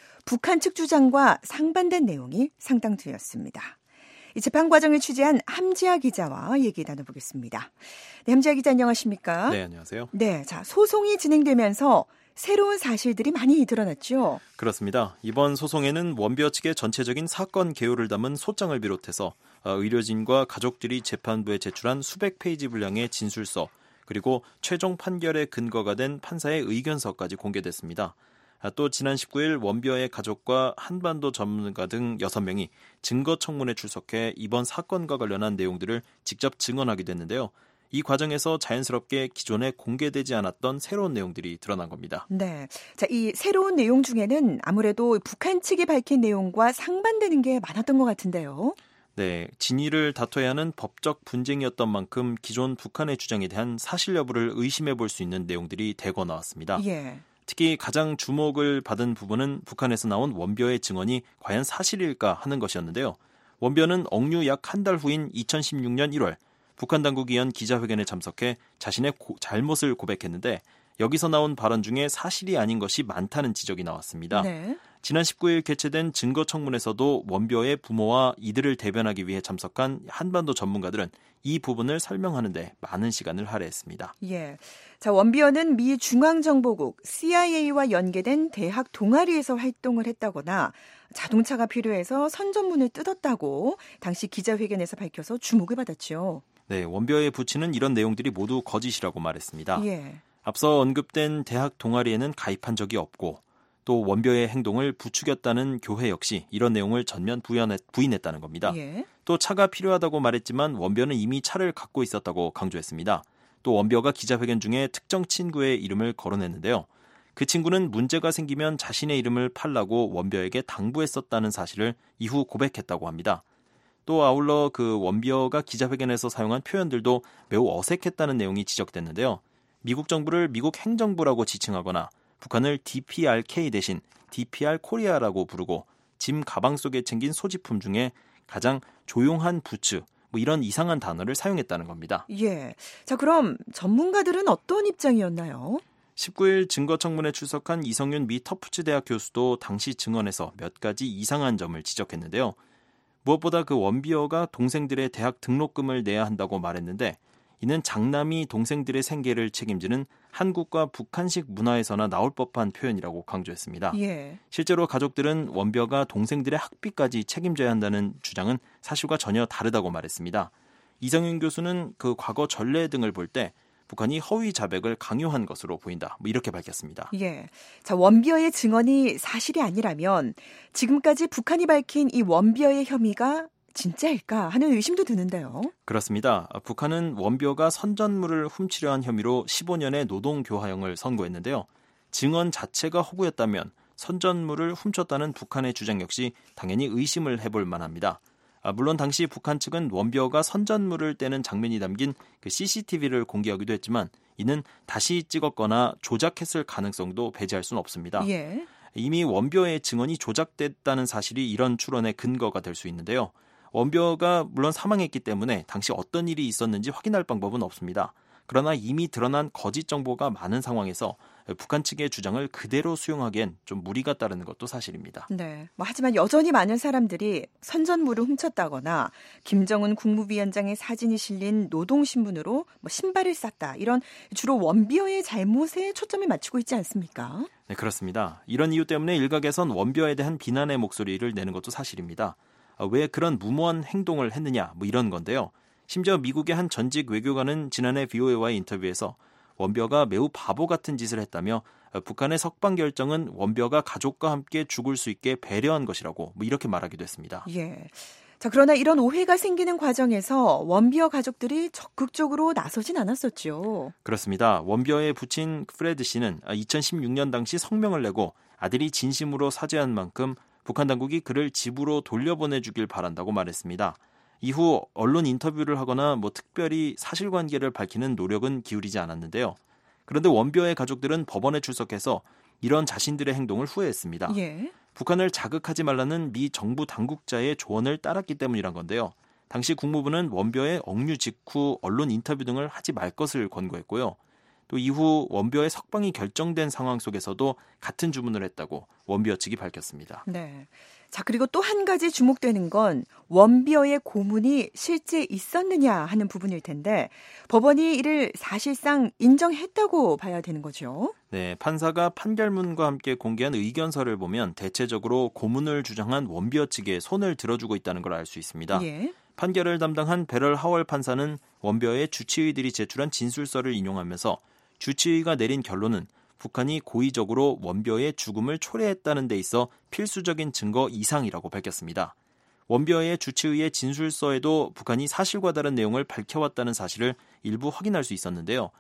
북한 측 주장과 상반된 내용이 상당수였습니다. 이 재판 과정을 취재한 함지아 기자와 얘기 나눠보겠습니다. 네, 함지아 기자 안녕하십니까? 네, 안녕하세요. 네, 자 소송이 진행되면서 새로운 사실들이 많이 드러났죠. 그렇습니다. 이번 소송에는 원비어 측의 전체적인 사건 개요를 담은 소장을 비롯해서 의료진과 가족들이 재판부에 제출한 수백 페이지 분량의 진술서, 그리고 최종 판결의 근거가 된 판사의 의견서까지 공개됐습니다. 또 지난 19일 원비어의 가족과 한반도 전문가 등 6명이 증거청문회 출석해 이번 사건과 관련한 내용들을 직접 증언하게 됐는데요. 이 과정에서 자연스럽게 기존에 공개되지 않았던 새로운 내용들이 드러난 겁니다. 네, 자, 이 새로운 내용 중에는 아무래도 북한 측이 밝힌 내용과 상반되는 게 많았던 것 같은데요. 네, 진위를 다퉈야 하는 법적 분쟁이었던 만큼 기존 북한의 주장에 대한 사실 여부를 의심해 볼 수 있는 내용들이 대거 나왔습니다. 예. 특히 가장 주목을 받은 부분은 북한에서 나온 원비어의 증언이 과연 사실일까 하는 것이었는데요. 원비어는 억류 약 한 달 후인 2016년 1월 북한 당국이 연 기자회견에 참석해 자신의 잘못을 고백했는데 여기서 나온 발언 중에 사실이 아닌 것이 많다는 지적이 나왔습니다. 네. 지난 19일 개최된 증거청문회에서도 원비어의 부모와 이들을 대변하기 위해 참석한 한반도 전문가들은 이 부분을 설명하는데 많은 시간을 할애했습니다. 예, 자 원비어는 미 중앙정보국 CIA와 연계된 대학 동아리에서 활동을 했다거나 자동차가 필요해서 선전문을 뜯었다고 당시 기자회견에서 밝혀서 주목을 받았죠. 네, 원비어의 부친은 이런 내용들이 모두 거짓이라고 말했습니다. 예. 앞서 언급된 대학 동아리에는 가입한 적이 없고 또 원비어의 행동을 부추겼다는 교회 역시 이런 내용을 전면 부인했다는 겁니다. 예. 또 차가 필요하다고 말했지만 원비어는 이미 차를 갖고 있었다고 강조했습니다. 또 원비어가 기자회견 중에 특정 친구의 이름을 거론했는데요. 그 친구는 문제가 생기면 자신의 이름을 팔라고 원비어에게 당부했었다는 사실을 이후 고백했다고 합니다. 또 아울러 그 원비어가 기자회견에서 사용한 표현들도 매우 어색했다는 내용이 지적됐는데요. 미국 정부를 미국 행정부라고 지칭하거나 북한을 DPRK 대신 DPR 코리아라고 부르고 짐 가방 속에 챙긴 소지품 중에 가장 조용한 부츠, 이런 이상한 단어를 사용했다는 겁니다. 예. 자, 그럼 전문가들은 어떤 입장이었나요? 19일 증거청문회에 출석한 이성윤 미 터프츠 대학 교수도 당시 증언에서 몇 가지 이상한 점을 지적했는데요. 무엇보다 그 원비어가 동생들의 대학 등록금을 내야 한다고 말했는데 이는 장남이 동생들의 생계를 책임지는 한국과 북한식 문화에서나 나올 법한 표현이라고 강조했습니다. 예. 실제로 가족들은 원벼가 동생들의 학비까지 책임져야 한다는 주장은 사실과 전혀 다르다고 말했습니다. 이성윤 교수는 그 과거 전례 등을 볼 때 북한이 허위 자백을 강요한 것으로 보인다. 이렇게 밝혔습니다. 예. 자, 원비어의 증언이 사실이 아니라면 지금까지 북한이 밝힌 이 원비어의 혐의가 진짜일까 하는 의심도 드는데요. 그렇습니다. 북한은 원벼가 선전물을 훔치려 한 혐의로 15년의 노동교화형을 선고했는데요. 증언 자체가 허구였다면 선전물을 훔쳤다는 북한의 주장 역시 당연히 의심을 해볼 만합니다. 물론 당시 북한 측은 원벼가 선전물을 떼는 장면이 담긴 그 CCTV를 공개하기도 했지만 이는 다시 찍었거나 조작했을 가능성도 배제할 수는 없습니다. 예. 이미 원벼의 증언이 조작됐다는 사실이 이런 추론의 근거가 될 수 있는데요. 원벼가 물론 사망했기 때문에 당시 어떤 일이 있었는지 확인할 방법은 없습니다. 그러나 이미 드러난 거짓 정보가 많은 상황에서 북한 측의 주장을 그대로 수용하기엔 좀 무리가 따르는 것도 사실입니다. 네. 하지만 여전히 많은 사람들이 선전물을 훔쳤다거나 김정은 국무위원장의 사진이 실린 노동신문으로 신발을 쌌다. 이런 주로 원비어의 잘못에 초점을 맞추고 있지 않습니까? 네, 그렇습니다. 이런 이유 때문에 일각에선 원비어에 대한 비난의 목소리를 내는 것도 사실입니다. 왜 그런 무모한 행동을 했느냐 이런 건데요. 심지어 미국의 한 전직 외교관은 지난해 VOA와의 인터뷰에서 원벼가 매우 바보 같은 짓을 했다며 북한의 석방 결정은 원벼가 가족과 함께 죽을 수 있게 배려한 것이라고 이렇게 말하기도 했습니다. 예. 자, 그러나 이런 오해가 생기는 과정에서 원비어 가족들이 적극적으로 나서진 않았었죠. 그렇습니다. 원벼의 부친 프레드 씨는 2016년 당시 성명을 내고 아들이 진심으로 사죄한 만큼 북한 당국이 그를 집으로 돌려보내주길 바란다고 말했습니다. 이후 언론 인터뷰를 하거나 특별히 사실관계를 밝히는 노력은 기울이지 않았는데요. 그런데 원벼의 가족들은 법원에 출석해서 이런 자신들의 행동을 후회했습니다. 예. 북한을 자극하지 말라는 미 정부 당국자의 조언을 따랐기 때문이란 건데요. 당시 국무부는 원벼의 억류 직후 언론 인터뷰 등을 하지 말 것을 권고했고요. 또 이후 원벼의 석방이 결정된 상황 속에서도 같은 주문을 했다고 원비어 측이 밝혔습니다. 네. 자, 그리고 또 한 가지 주목되는 건 원비어의 고문이 실제 있었느냐 하는 부분일 텐데 법원이 이를 사실상 인정했다고 봐야 되는 거죠. 네, 판사가 판결문과 함께 공개한 의견서를 보면 대체적으로 고문을 주장한 원비어 측에 손을 들어주고 있다는 걸 알 수 있습니다. 예. 판결을 담당한 베럴 하월 판사는 원비어의 주치의들이 제출한 진술서를 인용하면서 주치의가 내린 결론은 북한이 고의적으로 원벼의 죽음을 초래했다는 데 있어 필수적인 증거 이상이라고 밝혔습니다. 원벼의 주치의의 진술서에도 북한이 사실과 다른 내용을 밝혀왔다는 사실을 일부 확인할 수 있었는데요.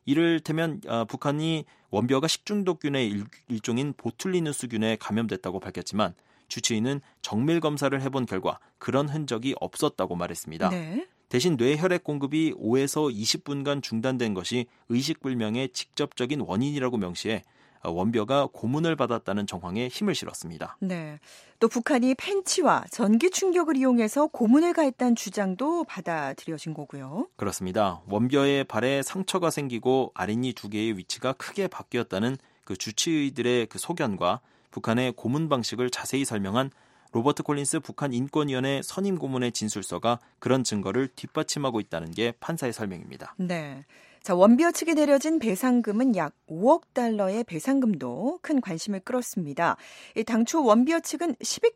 이를테면 북한이 원벼가 식중독균의 일종인 보툴리누스균에 감염됐다고 밝혔지만 주치의는 정밀 검사를 해본 결과 그런 흔적이 없었다고 말했습니다. 네. 대신 뇌혈액 공급이 5에서 20분간 중단된 것이 의식불명의 직접적인 원인이라고 명시해 원벼가 고문을 받았다는 정황에 힘을 실었습니다. 네. 또 북한이 펜치와 전기 충격을 이용해서 고문을 가했다는 주장도 받아들여진 거고요. 그렇습니다. 원벼의 발에 상처가 생기고 아린이 2개의 위치가 크게 바뀌었다는 그 주치의들의 그 소견과 북한의 고문 방식을 자세히 설명한 로버트 콜린스 북한 인권위원회 선임 고문의 진술서가 그런 증거를 뒷받침하고 있다는 게 판사의 설명입니다. 네. 자, 원비어 측에 내려진 배상금은 약 5억 달러의 배상금도 큰 관심을 끌었습니다. 당초 원비어 측은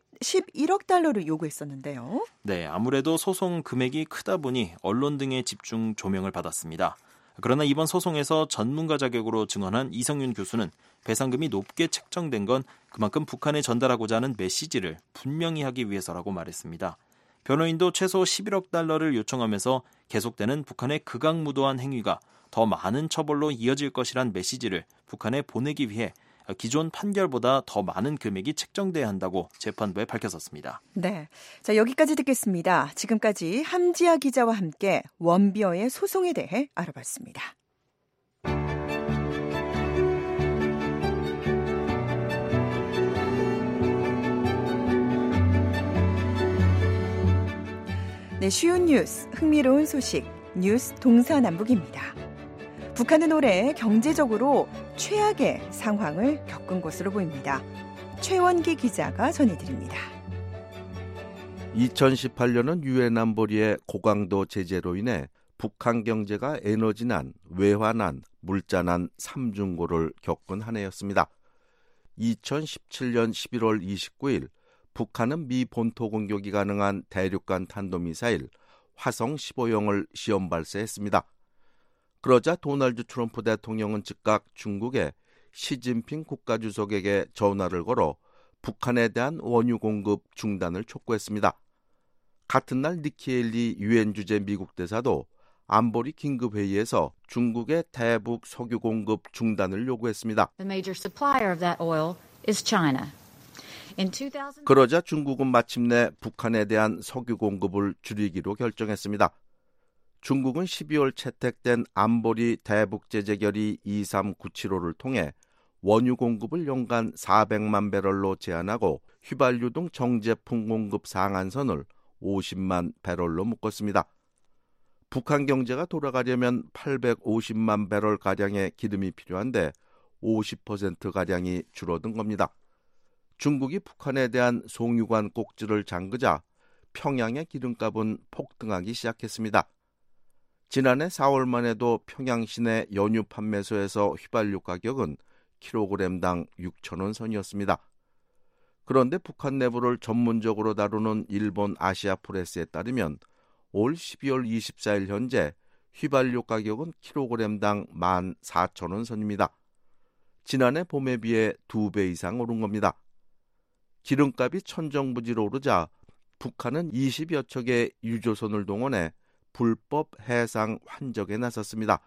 11억 달러를 요구했었는데요. 네, 아무래도 소송 금액이 크다 보니 언론 등의 집중 조명을 받았습니다. 그러나 이번 소송에서 전문가 자격으로 증언한 이성윤 교수는 배상금이 높게 책정된 건 그만큼 북한에 전달하고자 하는 메시지를 분명히 하기 위해서라고 말했습니다. 변호인도 최소 11억 달러를 요청하면서 계속되는 북한의 극악무도한 행위가 더 많은 처벌로 이어질 것이란 메시지를 북한에 보내기 위해 기존 판결보다 더 많은 금액이 책정돼야 한다고 재판부에 밝혔었습니다. 네, 자 여기까지 듣겠습니다. 지금까지 함지아 기자와 함께 원비어의 소송에 대해 알아봤습니다. 네, 쉬운 뉴스, 흥미로운 소식, 뉴스 동서남북입니다. 북한은 올해 경제적으로 최악의 상황을 겪은 것으로 보입니다. 최원기 기자가 전해드립니다. 2018년은 유엔 안보리의 고강도 제재로 인해 북한 경제가 에너지난, 외환난, 물자난 3중고를 겪은 한 해였습니다. 2017년 11월 29일 북한은 미 본토 공격이 가능한 대륙간 탄도미사일 화성 15형을 시험 발사했습니다. 그러자 도널드 트럼프 대통령은 즉각 중국의 시진핑 국가주석에게 전화를 걸어 북한에 대한 원유 공급 중단을 촉구했습니다. 같은 날 니키 헤일리 유엔 주재 미국 대사도 안보리 긴급회의에서 중국의 대북 석유 공급 중단을 요구했습니다. The major supplier of that oil is China. 그러자 중국은 마침내 북한에 대한 석유 공급을 줄이기로 결정했습니다. 중국은 12월 채택된 안보리 대북제재 결의 23975를 통해 원유 공급을 연간 400만 배럴로 제한하고 휘발유 등 정제품 공급 상한선을 50만 배럴로 묶었습니다. 북한 경제가 돌아가려면 850만 배럴가량의 기름이 필요한데 50%가량이 줄어든 겁니다. 중국이 북한에 대한 송유관 꼭지를 잠그자 평양의 기름값은 폭등하기 시작했습니다. 지난해 4월만 해도 평양 시내 연유 판매소에서 휘발유 가격은 킬로그램당 6,000원 선이었습니다. 그런데 북한 내부를 전문적으로 다루는 일본 아시아 프레스에 따르면 올 12월 24일 현재 휘발유 가격은 킬로그램당 14,000원 선입니다. 지난해 봄에 비해 2배 이상 오른 겁니다. 기름값이 천정부지로 오르자 북한은 20여 척의 유조선을 동원해 불법 해상 환적에 나섰습니다.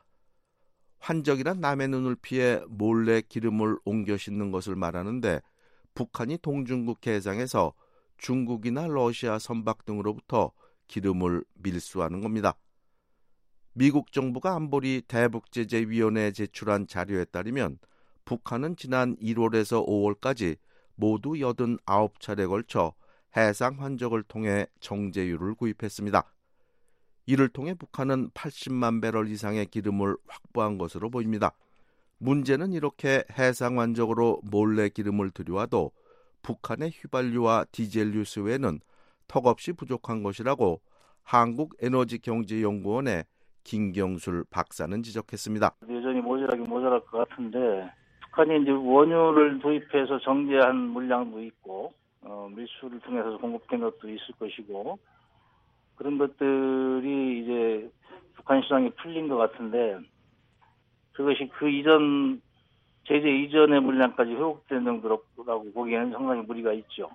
환적이란 남의 눈을 피해 몰래 기름을 옮겨 싣는 것을 말하는데 북한이 동중국 해상에서 중국이나 러시아 선박 등으로부터 기름을 밀수하는 겁니다. 미국 정부가 안보리 대북제재위원회에 제출한 자료에 따르면 북한은 지난 1월에서 5월까지 모두 89차례에 걸쳐 해상 환적을 통해 정제유를 구입했습니다. 이를 통해 북한은 80만 배럴 이상의 기름을 확보한 것으로 보입니다. 문제는 이렇게 해상 환적으로 몰래 기름을 들여와도 북한의 휘발유와 디젤유 수요에는 턱없이 부족한 것이라고 한국에너지경제연구원의 김경술 박사는 지적했습니다. 여전히 모자랄 것 같은데 북한이 이제 원유를 도입해서 정제한 물량도 있고 밀수를 통해서 공급된 것도 있을 것이고 그런 것들이 이제 북한 시장에 풀린 것 같은데 그것이 그 이전 제재 이전의 물량까지 회복된 정도라고 보기에는 상당히 무리가 있죠.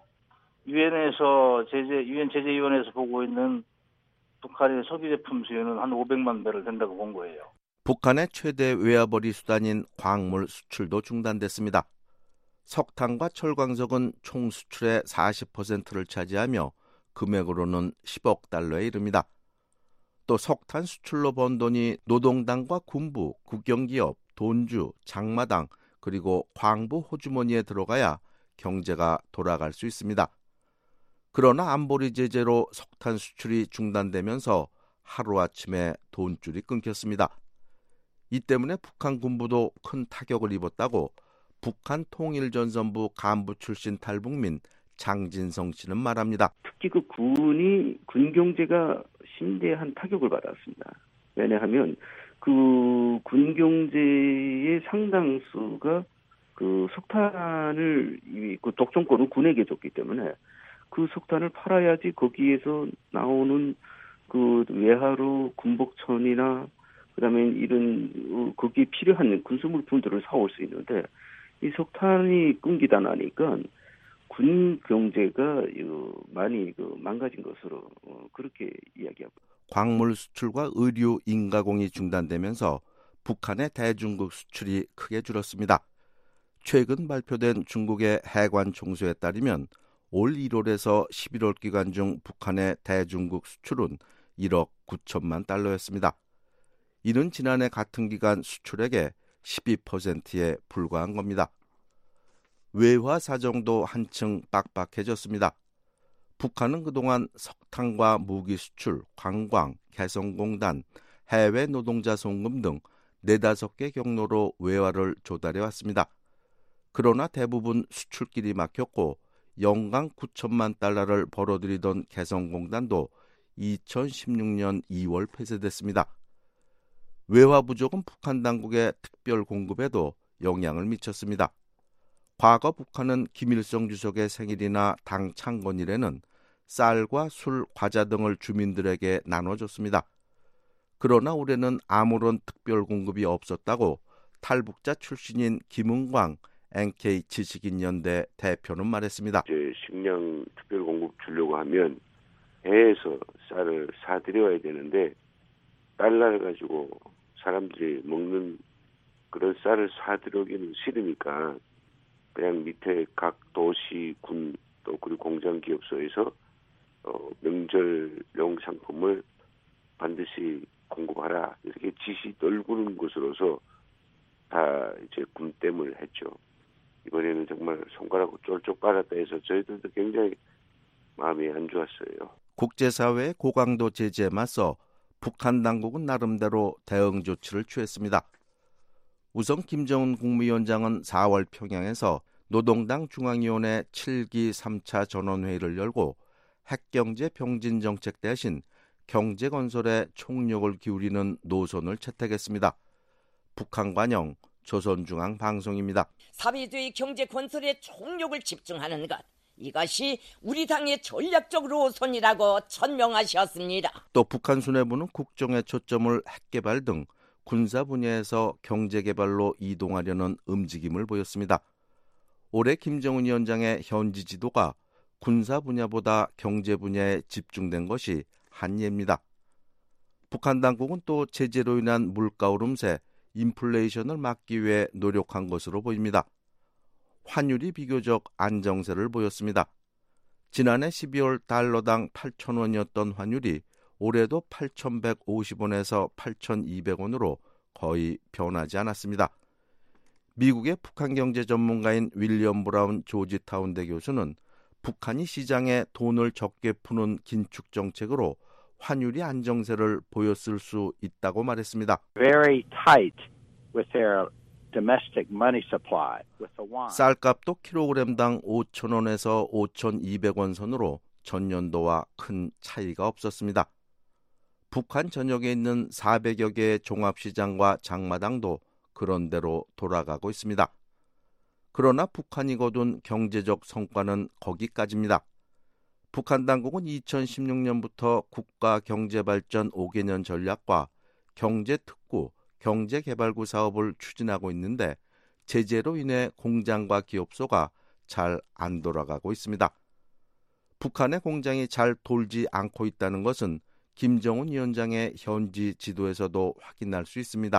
유엔에서 유엔 제재위원회에서 보고 있는 북한의 석유 제품 수요는 한 500만 배럴 된다고 본 거예요. 북한의 최대 외화벌이 수단인 광물 수출도 중단됐습니다. 석탄과 철광석은 총 수출의 40%를 차지하며 금액으로는 10억 달러에 이릅니다. 또 석탄 수출로 번 돈이 노동당과 군부, 국영기업, 돈주, 장마당 그리고 광부 호주머니에 들어가야 경제가 돌아갈 수 있습니다. 그러나 안보리 제재로 석탄 수출이 중단되면서 하루아침에 돈줄이 끊겼습니다. 이 때문에 북한 군부도 큰 타격을 입었다고 북한 통일전선부 간부 출신 탈북민 장진성 씨는 말합니다. 특히 그 군 경제가 심대한 타격을 받았습니다. 왜냐하면 그 군 경제의 상당수가 그 석탄을 그 독점권을 군에게 줬기 때문에 그 석탄을 팔아야지 거기에서 나오는 그 외화로 군복천이나 그다음에 이런 거기에 필요한 군수물품들을 사올 수 있는데 이 석탄이 끊기다 나니까 군 경제가 많이 망가진 것으로 그렇게 이야기하고. 광물 수출과 의류 인가공이 중단되면서 북한의 대중국 수출이 크게 줄었습니다. 최근 발표된 중국의 해관 총수에 따르면 올 1월에서 11월 기간 중 북한의 대중국 수출은 1억 9천만 달러였습니다. 이는 지난해 같은 기간 수출액의 12%에 불과한 겁니다. 외화 사정도 한층 빡빡해졌습니다. 북한은 그동안 석탄과 무기 수출, 관광, 개성공단, 해외 노동자 송금 등 4-5개 경로로 외화를 조달해왔습니다. 그러나 대부분 수출길이 막혔고 연간 9천만 달러를 벌어들이던 개성공단도 2016년 2월 폐쇄됐습니다. 외화 부족은 북한 당국의 특별 공급에도 영향을 미쳤습니다. 과거 북한은 김일성 주석의 생일이나 당 창건일에는 쌀과 술, 과자 등을 주민들에게 나눠줬습니다. 그러나 올해는 아무런 특별 공급이 없었다고 탈북자 출신인 김은광 NK 지식인연대 대표는 말했습니다. 이제 식량 특별 공급 주려고 하면 배에서 쌀을 사들여야 되는데 달러를 가지고 사람들이 먹는 그런 쌀을 사들여오기는 싫으니까 그냥 밑에 각 도시, 군, 또 그리고 공장 기업소에서 명절용 상품을 반드시 공급하라 이렇게 지시 널구는 것으로서 다 이제 군땜을 했죠. 이번에는 정말 손가락으로 쫄쫄 빨았다 해서 저희들도 굉장히 마음이 안 좋았어요. 국제사회의 고강도 제재에 맞서 북한 당국은 나름대로 대응 조치를 취했습니다. 우선 김정은 국무위원장은 4월 평양에서 노동당 중앙위원회 7기 3차 전원회의를 열고 핵경제 병진 정책 대신 경제 건설에 총력을 기울이는 노선을 채택했습니다. 북한 관영 조선중앙방송입니다. 사회주의 경제 건설에 총력을 집중하는 것, 이것이 우리 당의 전략적 노선이라고 천명하셨습니다. 또 북한 수뇌부는 국정의 초점을 핵개발 등 군사 분야에서 경제개발로 이동하려는 움직임을 보였습니다. 올해 김정은 위원장의 현지 지도가 군사 분야보다 경제 분야에 집중된 것이 한 예입니다. 북한 당국은 또 제재로 인한 물가 오름세, 인플레이션을 막기 위해 노력한 것으로 보입니다. 환율이 비교적 안정세를 보였습니다. 지난해 12월 달러당 8,000원이었던 환율이 올해도 8,150원에서 8,200원으로 거의 변하지 않았습니다. 미국의 북한 경제 전문가인 윌리엄 브라운 조지타운대 교수는 북한이 시장에 돈을 적게 푸는 긴축 정책으로 환율이 안정세를 보였을 수 있다고 말했습니다. Very tight with their domestic money supply with the won. 쌀값도 킬로그램당 5,000원에서 5,200원 선으로 전년도와 큰 차이가 없었습니다. 북한 전역에 있는 400여 개의 종합시장과 장마당도 그런대로 돌아가고 있습니다. 그러나 북한이 거둔 경제적 성과는 거기까지입니다. 북한 당국은 2016년부터 국가경제발전 5개년 전략과 경제특구, 경제개발구 사업을 추진하고 있는데 제재로 인해 공장과 기업소가 잘 안 돌아가고 있습니다. 북한의 공장이 잘 돌지 않고 있다는 것은 김정은 위원장의 현지 지도에서도 확인할 수 있습니다.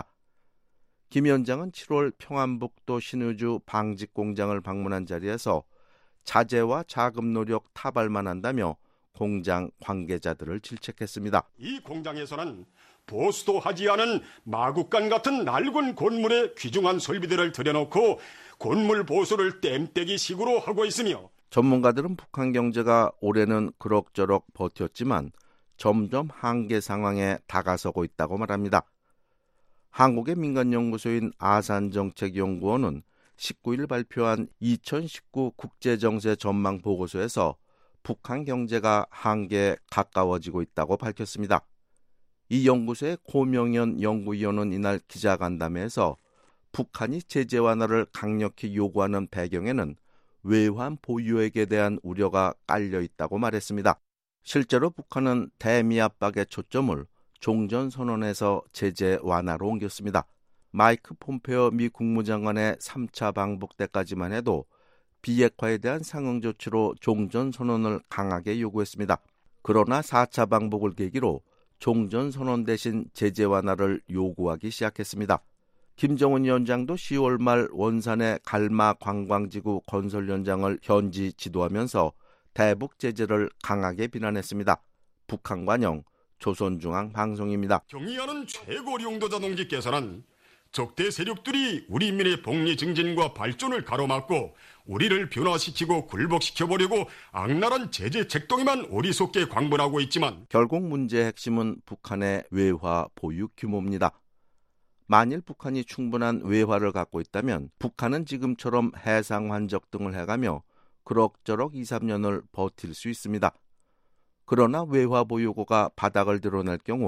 김 위원장은 7월 평안북도 신의주 방직공장을 방문한 자리에서 자재와 자금 노력 타발만 한다며 공장 관계자들을 질책했습니다. 이 공장에서는 보수도 하지 않은 마국간 같은 낡은 곤물에 귀중한 설비들을 들여놓고 곤물 보수를 땜때기 식으로 하고 있으며 전문가들은 북한 경제가 올해는 그럭저럭 버텼지만 점점 한계 상황에 다가서고 있다고 말합니다. 한국의 민간연구소인 아산정책연구원은 19일 발표한 2019 국제정세 전망 보고서에서 북한 경제가 한계에 가까워지고 있다고 밝혔습니다. 이 연구소의 고명현 연구위원은 이날 기자간담회에서 북한이 제재 완화를 강력히 요구하는 배경에는 외환 보유액에 대한 우려가 깔려 있다고 말했습니다. 실제로 북한은 대미 압박의 초점을 종전선언에서 제재 완화로 옮겼습니다. 마이크 폼페오 미 국무장관의 3차 방북 때까지만 해도 비핵화에 대한 상응 조치로 종전선언을 강하게 요구했습니다. 그러나 4차 방북을 계기로 종전선언 대신 제재 완화를 요구하기 시작했습니다. 김정은 위원장도 10월 말 원산의 갈마 관광지구 건설 현장을 현지 지도하면서 대북 제재를 강하게 비난했습니다. 북한 관영 조선중앙방송입니다. 경의하는 최고領導자 동지께서는 적대 세력들이 우리 인민의 복리 증진과 발전을 가로막고 우리를 변화시키고 굴복시켜보려고 악랄한 제재 책동에만 어리석게 광분하고 있지만 결국 문제의 핵심은 북한의 외화 보유 규모입니다. 만일 북한이 충분한 외화를 갖고 있다면 북한은 지금처럼 해상 환적 등을 해가며 그럭저럭 2, 3년을 버틸 수 있습니다. 그러나 외화 보유고가 바닥을 드러낼 경우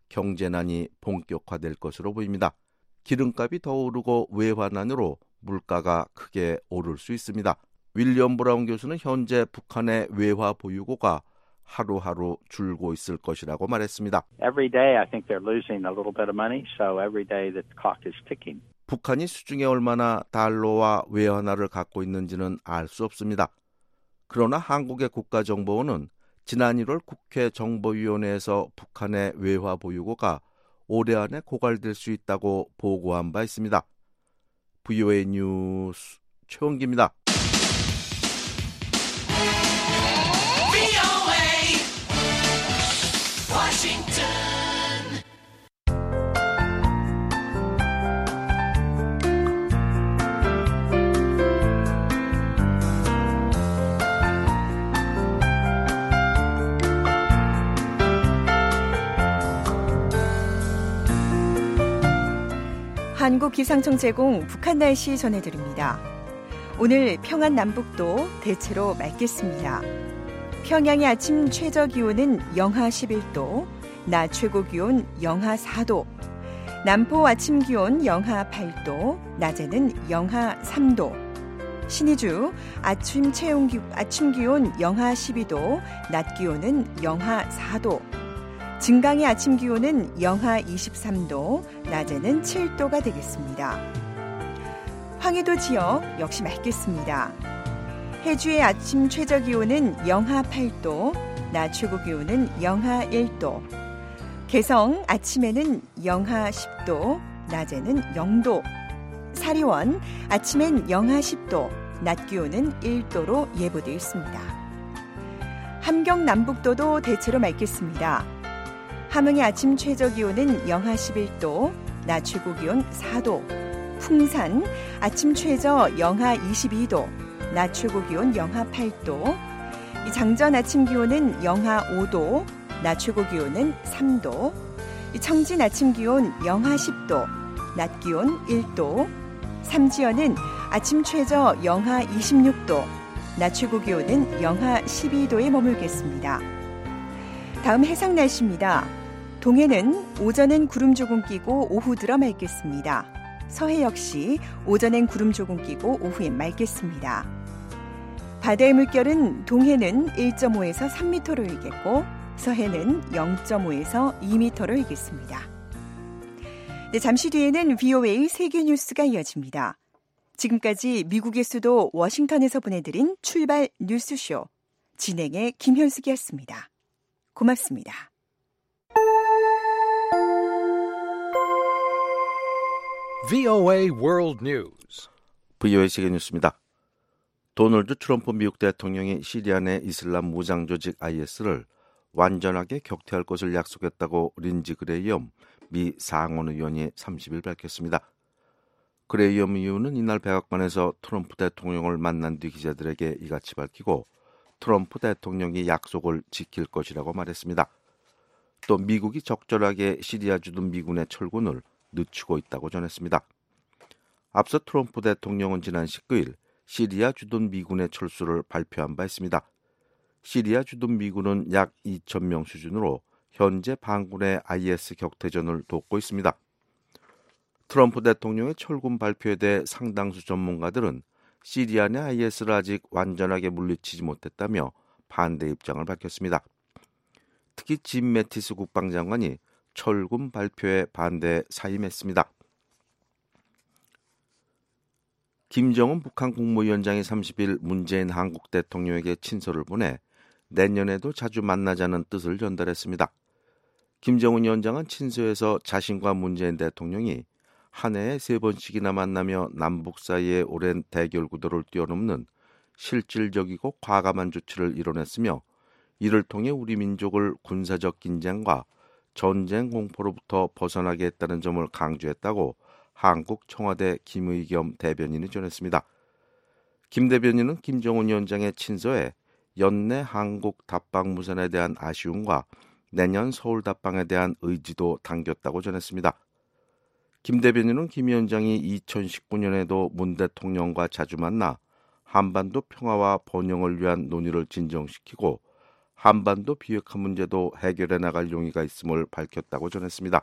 경제난이 본격화될 것으로 보입니다. 기름값이 더 오르고 외환난으로 물가가 크게 오를 수 있습니다. 윌리엄 브라운 교수는 현재 북한의 외화 보유고가 하루하루 줄고 있을 것이라고 말했습니다. Every day I think they're losing a little bit of money, so every day the clock is ticking. 북한이 수중에 얼마나 달러와 외환화를 갖고 있는지는 알 수 없습니다. 그러나 한국의 국가정보원은 지난 1월 국회 정보위원회에서 북한의 외화 보유고가 올해 안에 고갈될 수 있다고 보고한 바 있습니다. VOA 뉴스 최원기입니다. 한국기상청 제공 북한 날씨 전해드립니다. 오늘 평안 남북도 대체로 맑겠습니다. 평양의 아침 최저기온은 영하 11도, 낮 최고기온 영하 4도, 남포 아침 기온 영하 8도, 낮에는 영하 3도, 신의주 아침 기온 영하 12도, 낮 기온은 영하 4도, 증강의 아침 기온은 영하 23도, 낮에는 7도가 되겠습니다. 황해도 지역 역시 맑겠습니다. 해주의 아침 최저 기온은 영하 8도, 낮 최고 기온은 영하 1도, 개성 아침에는 영하 10도, 낮에는 0도, 사리원 아침엔 영하 10도, 낮 기온은 1도로 예보되어 있습니다. 함경 남북도도 대체로 맑겠습니다. 함흥의 아침 최저기온은 영하 11도, 낮 최고기온 4도, 풍산 아침 최저 영하 22도, 낮 최고기온 영하 8도, 장전 아침 기온은 영하 5도, 낮 최고기온은 3도, 청진 아침 기온 영하 10도, 낮 기온 1도, 삼지연은 아침 최저 영하 26도, 낮 최고기온은 영하 12도에 머물겠습니다. 다음 해상 날씨입니다. 동해는 오전엔 구름 조금 끼고 오후 들어 맑겠습니다. 서해 역시 오전엔 구름 조금 끼고 오후엔 맑겠습니다. 바다의 물결은 동해는 1.5에서 3m로 일겠고 서해는 0.5에서 2m로 일겠습니다. 네, 잠시 뒤에는 VOA 세계 뉴스가 이어집니다. 지금까지 미국의 수도 워싱턴에서 보내드린 출발 뉴스쇼 진행의 김현숙이었습니다. 고맙습니다. VOA World News. VOA 세계 뉴스입니다. 도널드 트럼프 미국 대통령이 시리아 내 이슬람 무장 조직 IS를 완전하게 격퇴할 것을 약속했다고 린지 그레이엄 미 상원 의원이 30일 밝혔습니다. 그레이엄 의원은 이날 백악관에서 트럼프 대통령을 만난 뒤 기자들에게 이같이 밝히고 트럼프 대통령이 약속을 지킬 것이라고 말했습니다. 또 미국이 적절하게 시리아 주둔 미군의 철군을 늦추고 있다고 전했습니다. 앞서 트럼프 대통령은 지난 19일 시리아 주둔 미군의 철수를 발표한 바 있습니다. 시리아 주둔 미군은 약 2,000명 수준으로 현재 반군의 IS 격퇴전을 돕고 있습니다. 트럼프 대통령의 철군 발표에 대해 상당수 전문가들은 시리아 내 IS를 아직 완전하게 물리치지 못했다며 반대 입장을 밝혔습니다. 특히 짐 매티스 국방장관이 철군 발표에 반대 사임했습니다. 김정은 북한 국무위원장이 30일 문재인 한국 대통령에게 친서를 보내 내년에도 자주 만나자는 뜻을 전달했습니다. 김정은 위원장은 친서에서 자신과 문재인 대통령이 한 해에 3번씩이나 만나며 남북 사이의 오랜 대결 구도를 뛰어넘는 실질적이고 과감한 조치를 이뤄냈으며 이를 통해 우리 민족을 군사적 긴장과 전쟁 공포로부터 벗어나게 했다는 점을 강조했다고 한국 청와대 김의겸 대변인이 전했습니다. 김 대변인은 김정은 위원장의 친서에 연내 한국 답방 무산에 대한 아쉬움과 내년 서울 답방에 대한 의지도 담겼다고 전했습니다. 김 대변인은 김 위원장이 2019년에도 문 대통령과 자주 만나 한반도 평화와 번영을 위한 논의를 진정시키고 한반도 비핵화 문제도 해결해 나갈 용의가 있음을 밝혔다고 전했습니다.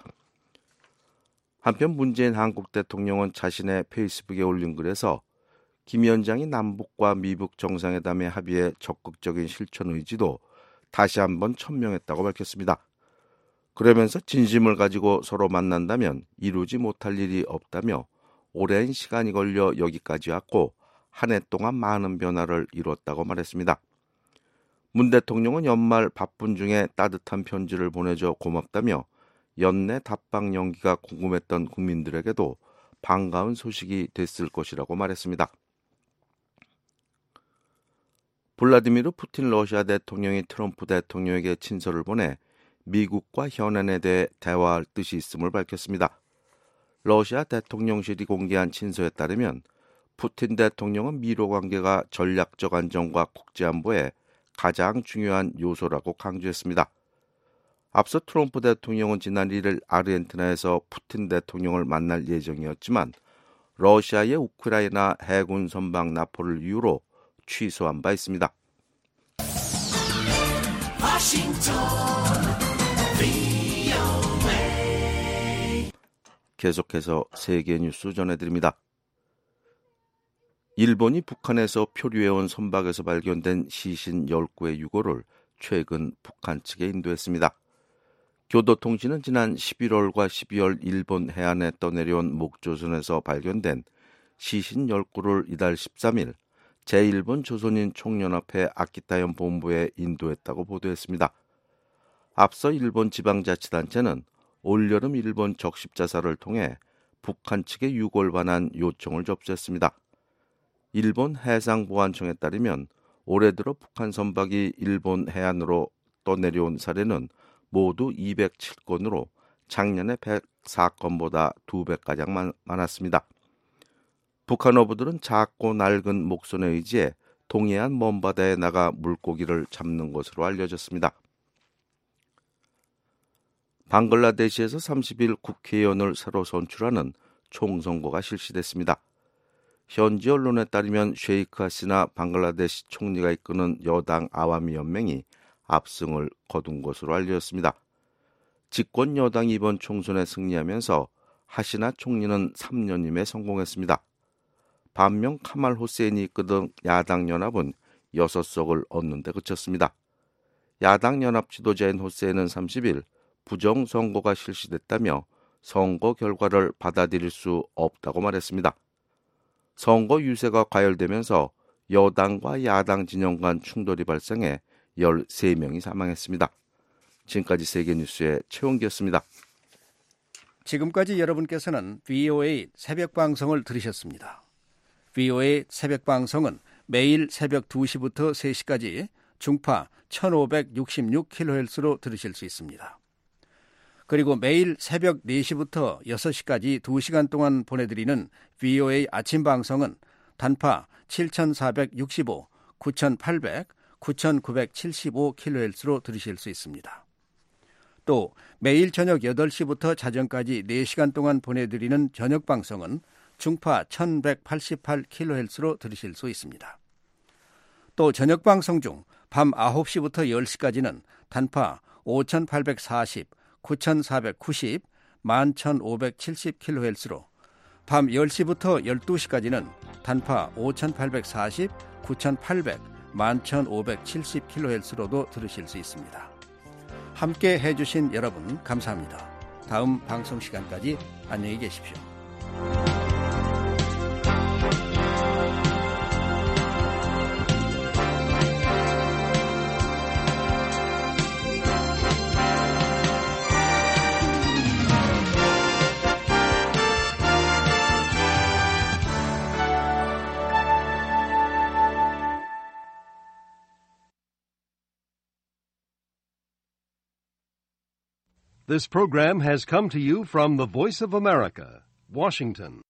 한편 문재인 한국 대통령은 자신의 페이스북에 올린 글에서 김 위원장이 남북과 미북 정상회담의 합의에 적극적인 실천 의지도 다시 한번 천명했다고 밝혔습니다. 그러면서 진심을 가지고 서로 만난다면 이루지 못할 일이 없다며 오랜 시간이 걸려 여기까지 왔고 한 해 동안 많은 변화를 이뤘다고 말했습니다. 문 대통령은 연말 바쁜 중에 따뜻한 편지를 보내줘 고맙다며 연내 답방 연기가 궁금했던 국민들에게도 반가운 소식이 됐을 것이라고 말했습니다. 블라디미르 푸틴 러시아 대통령이 트럼프 대통령에게 친서를 보내 미국과 현안에 대해 대화할 뜻이 있음을 밝혔습니다. 러시아 대통령실이 공개한 친서에 따르면 푸틴 대통령은 미로 관계가 전략적 안정과 국제안보에 가장 중요한 요소라고 강조했습니다. 앞서 트럼프 대통령은 지난 1일 아르헨티나에서 푸틴 대통령을 만날 예정이었지만 러시아의 우크라이나 해군 선박 납포를 이유로 취소한 바 있습니다. 계속해서 세계 뉴스 전해드립니다. 일본이 북한에서 표류해온 선박에서 발견된 시신 10구의 유골을 최근 북한 측에 인도했습니다. 교도통신은 지난 11월과 12월 일본 해안에 떠내려온 목조선에서 발견된 시신 10구를 이달 13일 제1본 조선인 총연합회 아키타현 본부에 인도했다고 보도했습니다. 앞서 일본 지방자치단체는 올여름 일본 적십자사를 통해 북한 측의 유골 반환 요청을 접수했습니다. 일본 해상보안청에 따르면 올해 들어 북한 선박이 일본 해안으로 떠내려온 사례는 모두 207건으로 작년에 104건보다 2배가량 많았습니다. 북한 어부들은 작고 낡은 목선에 의지해 동해안 먼바다에 나가 물고기를 잡는 것으로 알려졌습니다. 방글라데시에서 30일 국회의원을 새로 선출하는 총선거가 실시됐습니다. 현지 언론에 따르면 셰이크 하시나 방글라데시 총리가 이끄는 여당 아와미 연맹이 압승을 거둔 것으로 알려졌습니다. 집권 여당이 이번 총선에 승리하면서 하시나 총리는 3년임에 성공했습니다. 반면 카말 호세인이 이끄던 야당연합은 6석을 얻는 데 그쳤습니다. 야당연합 지도자인 호세인은 30일 부정선거가 실시됐다며 선거 결과를 받아들일 수 없다고 말했습니다. 선거 유세가 과열되면서 여당과 야당 진영 간 충돌이 발생해 13명이 사망했습니다. 지금까지 세계뉴스의 최원기였습니다. 지금까지 여러분께서는 VOA 새벽방송을 들으셨습니다. VOA 새벽방송은 매일 새벽 2시부터 3시까지 중파 1566kHz로 들으실 수 있습니다. 그리고 매일 새벽 4시부터 6시까지 2시간 동안 보내드리는 VOA 아침방송은 단파 7465, 9800, 9975kHz로 들으실 수 있습니다. 또 매일 저녁 8시부터 자정까지 4시간 동안 보내드리는 저녁방송은 중파 1188kHz로 들으실 수 있습니다. 또 저녁방송 중 밤 9시부터 10시까지는 단파 5840, 9490, 11570kHz로 밤 10시부터 12시까지는 단파 5840, 9800, 11570kHz로도 들으실 수 있습니다. 함께 해주신 여러분 감사합니다. 다음 방송 시간까지 안녕히 계십시오. This program has come to you from the Voice of America, Washington.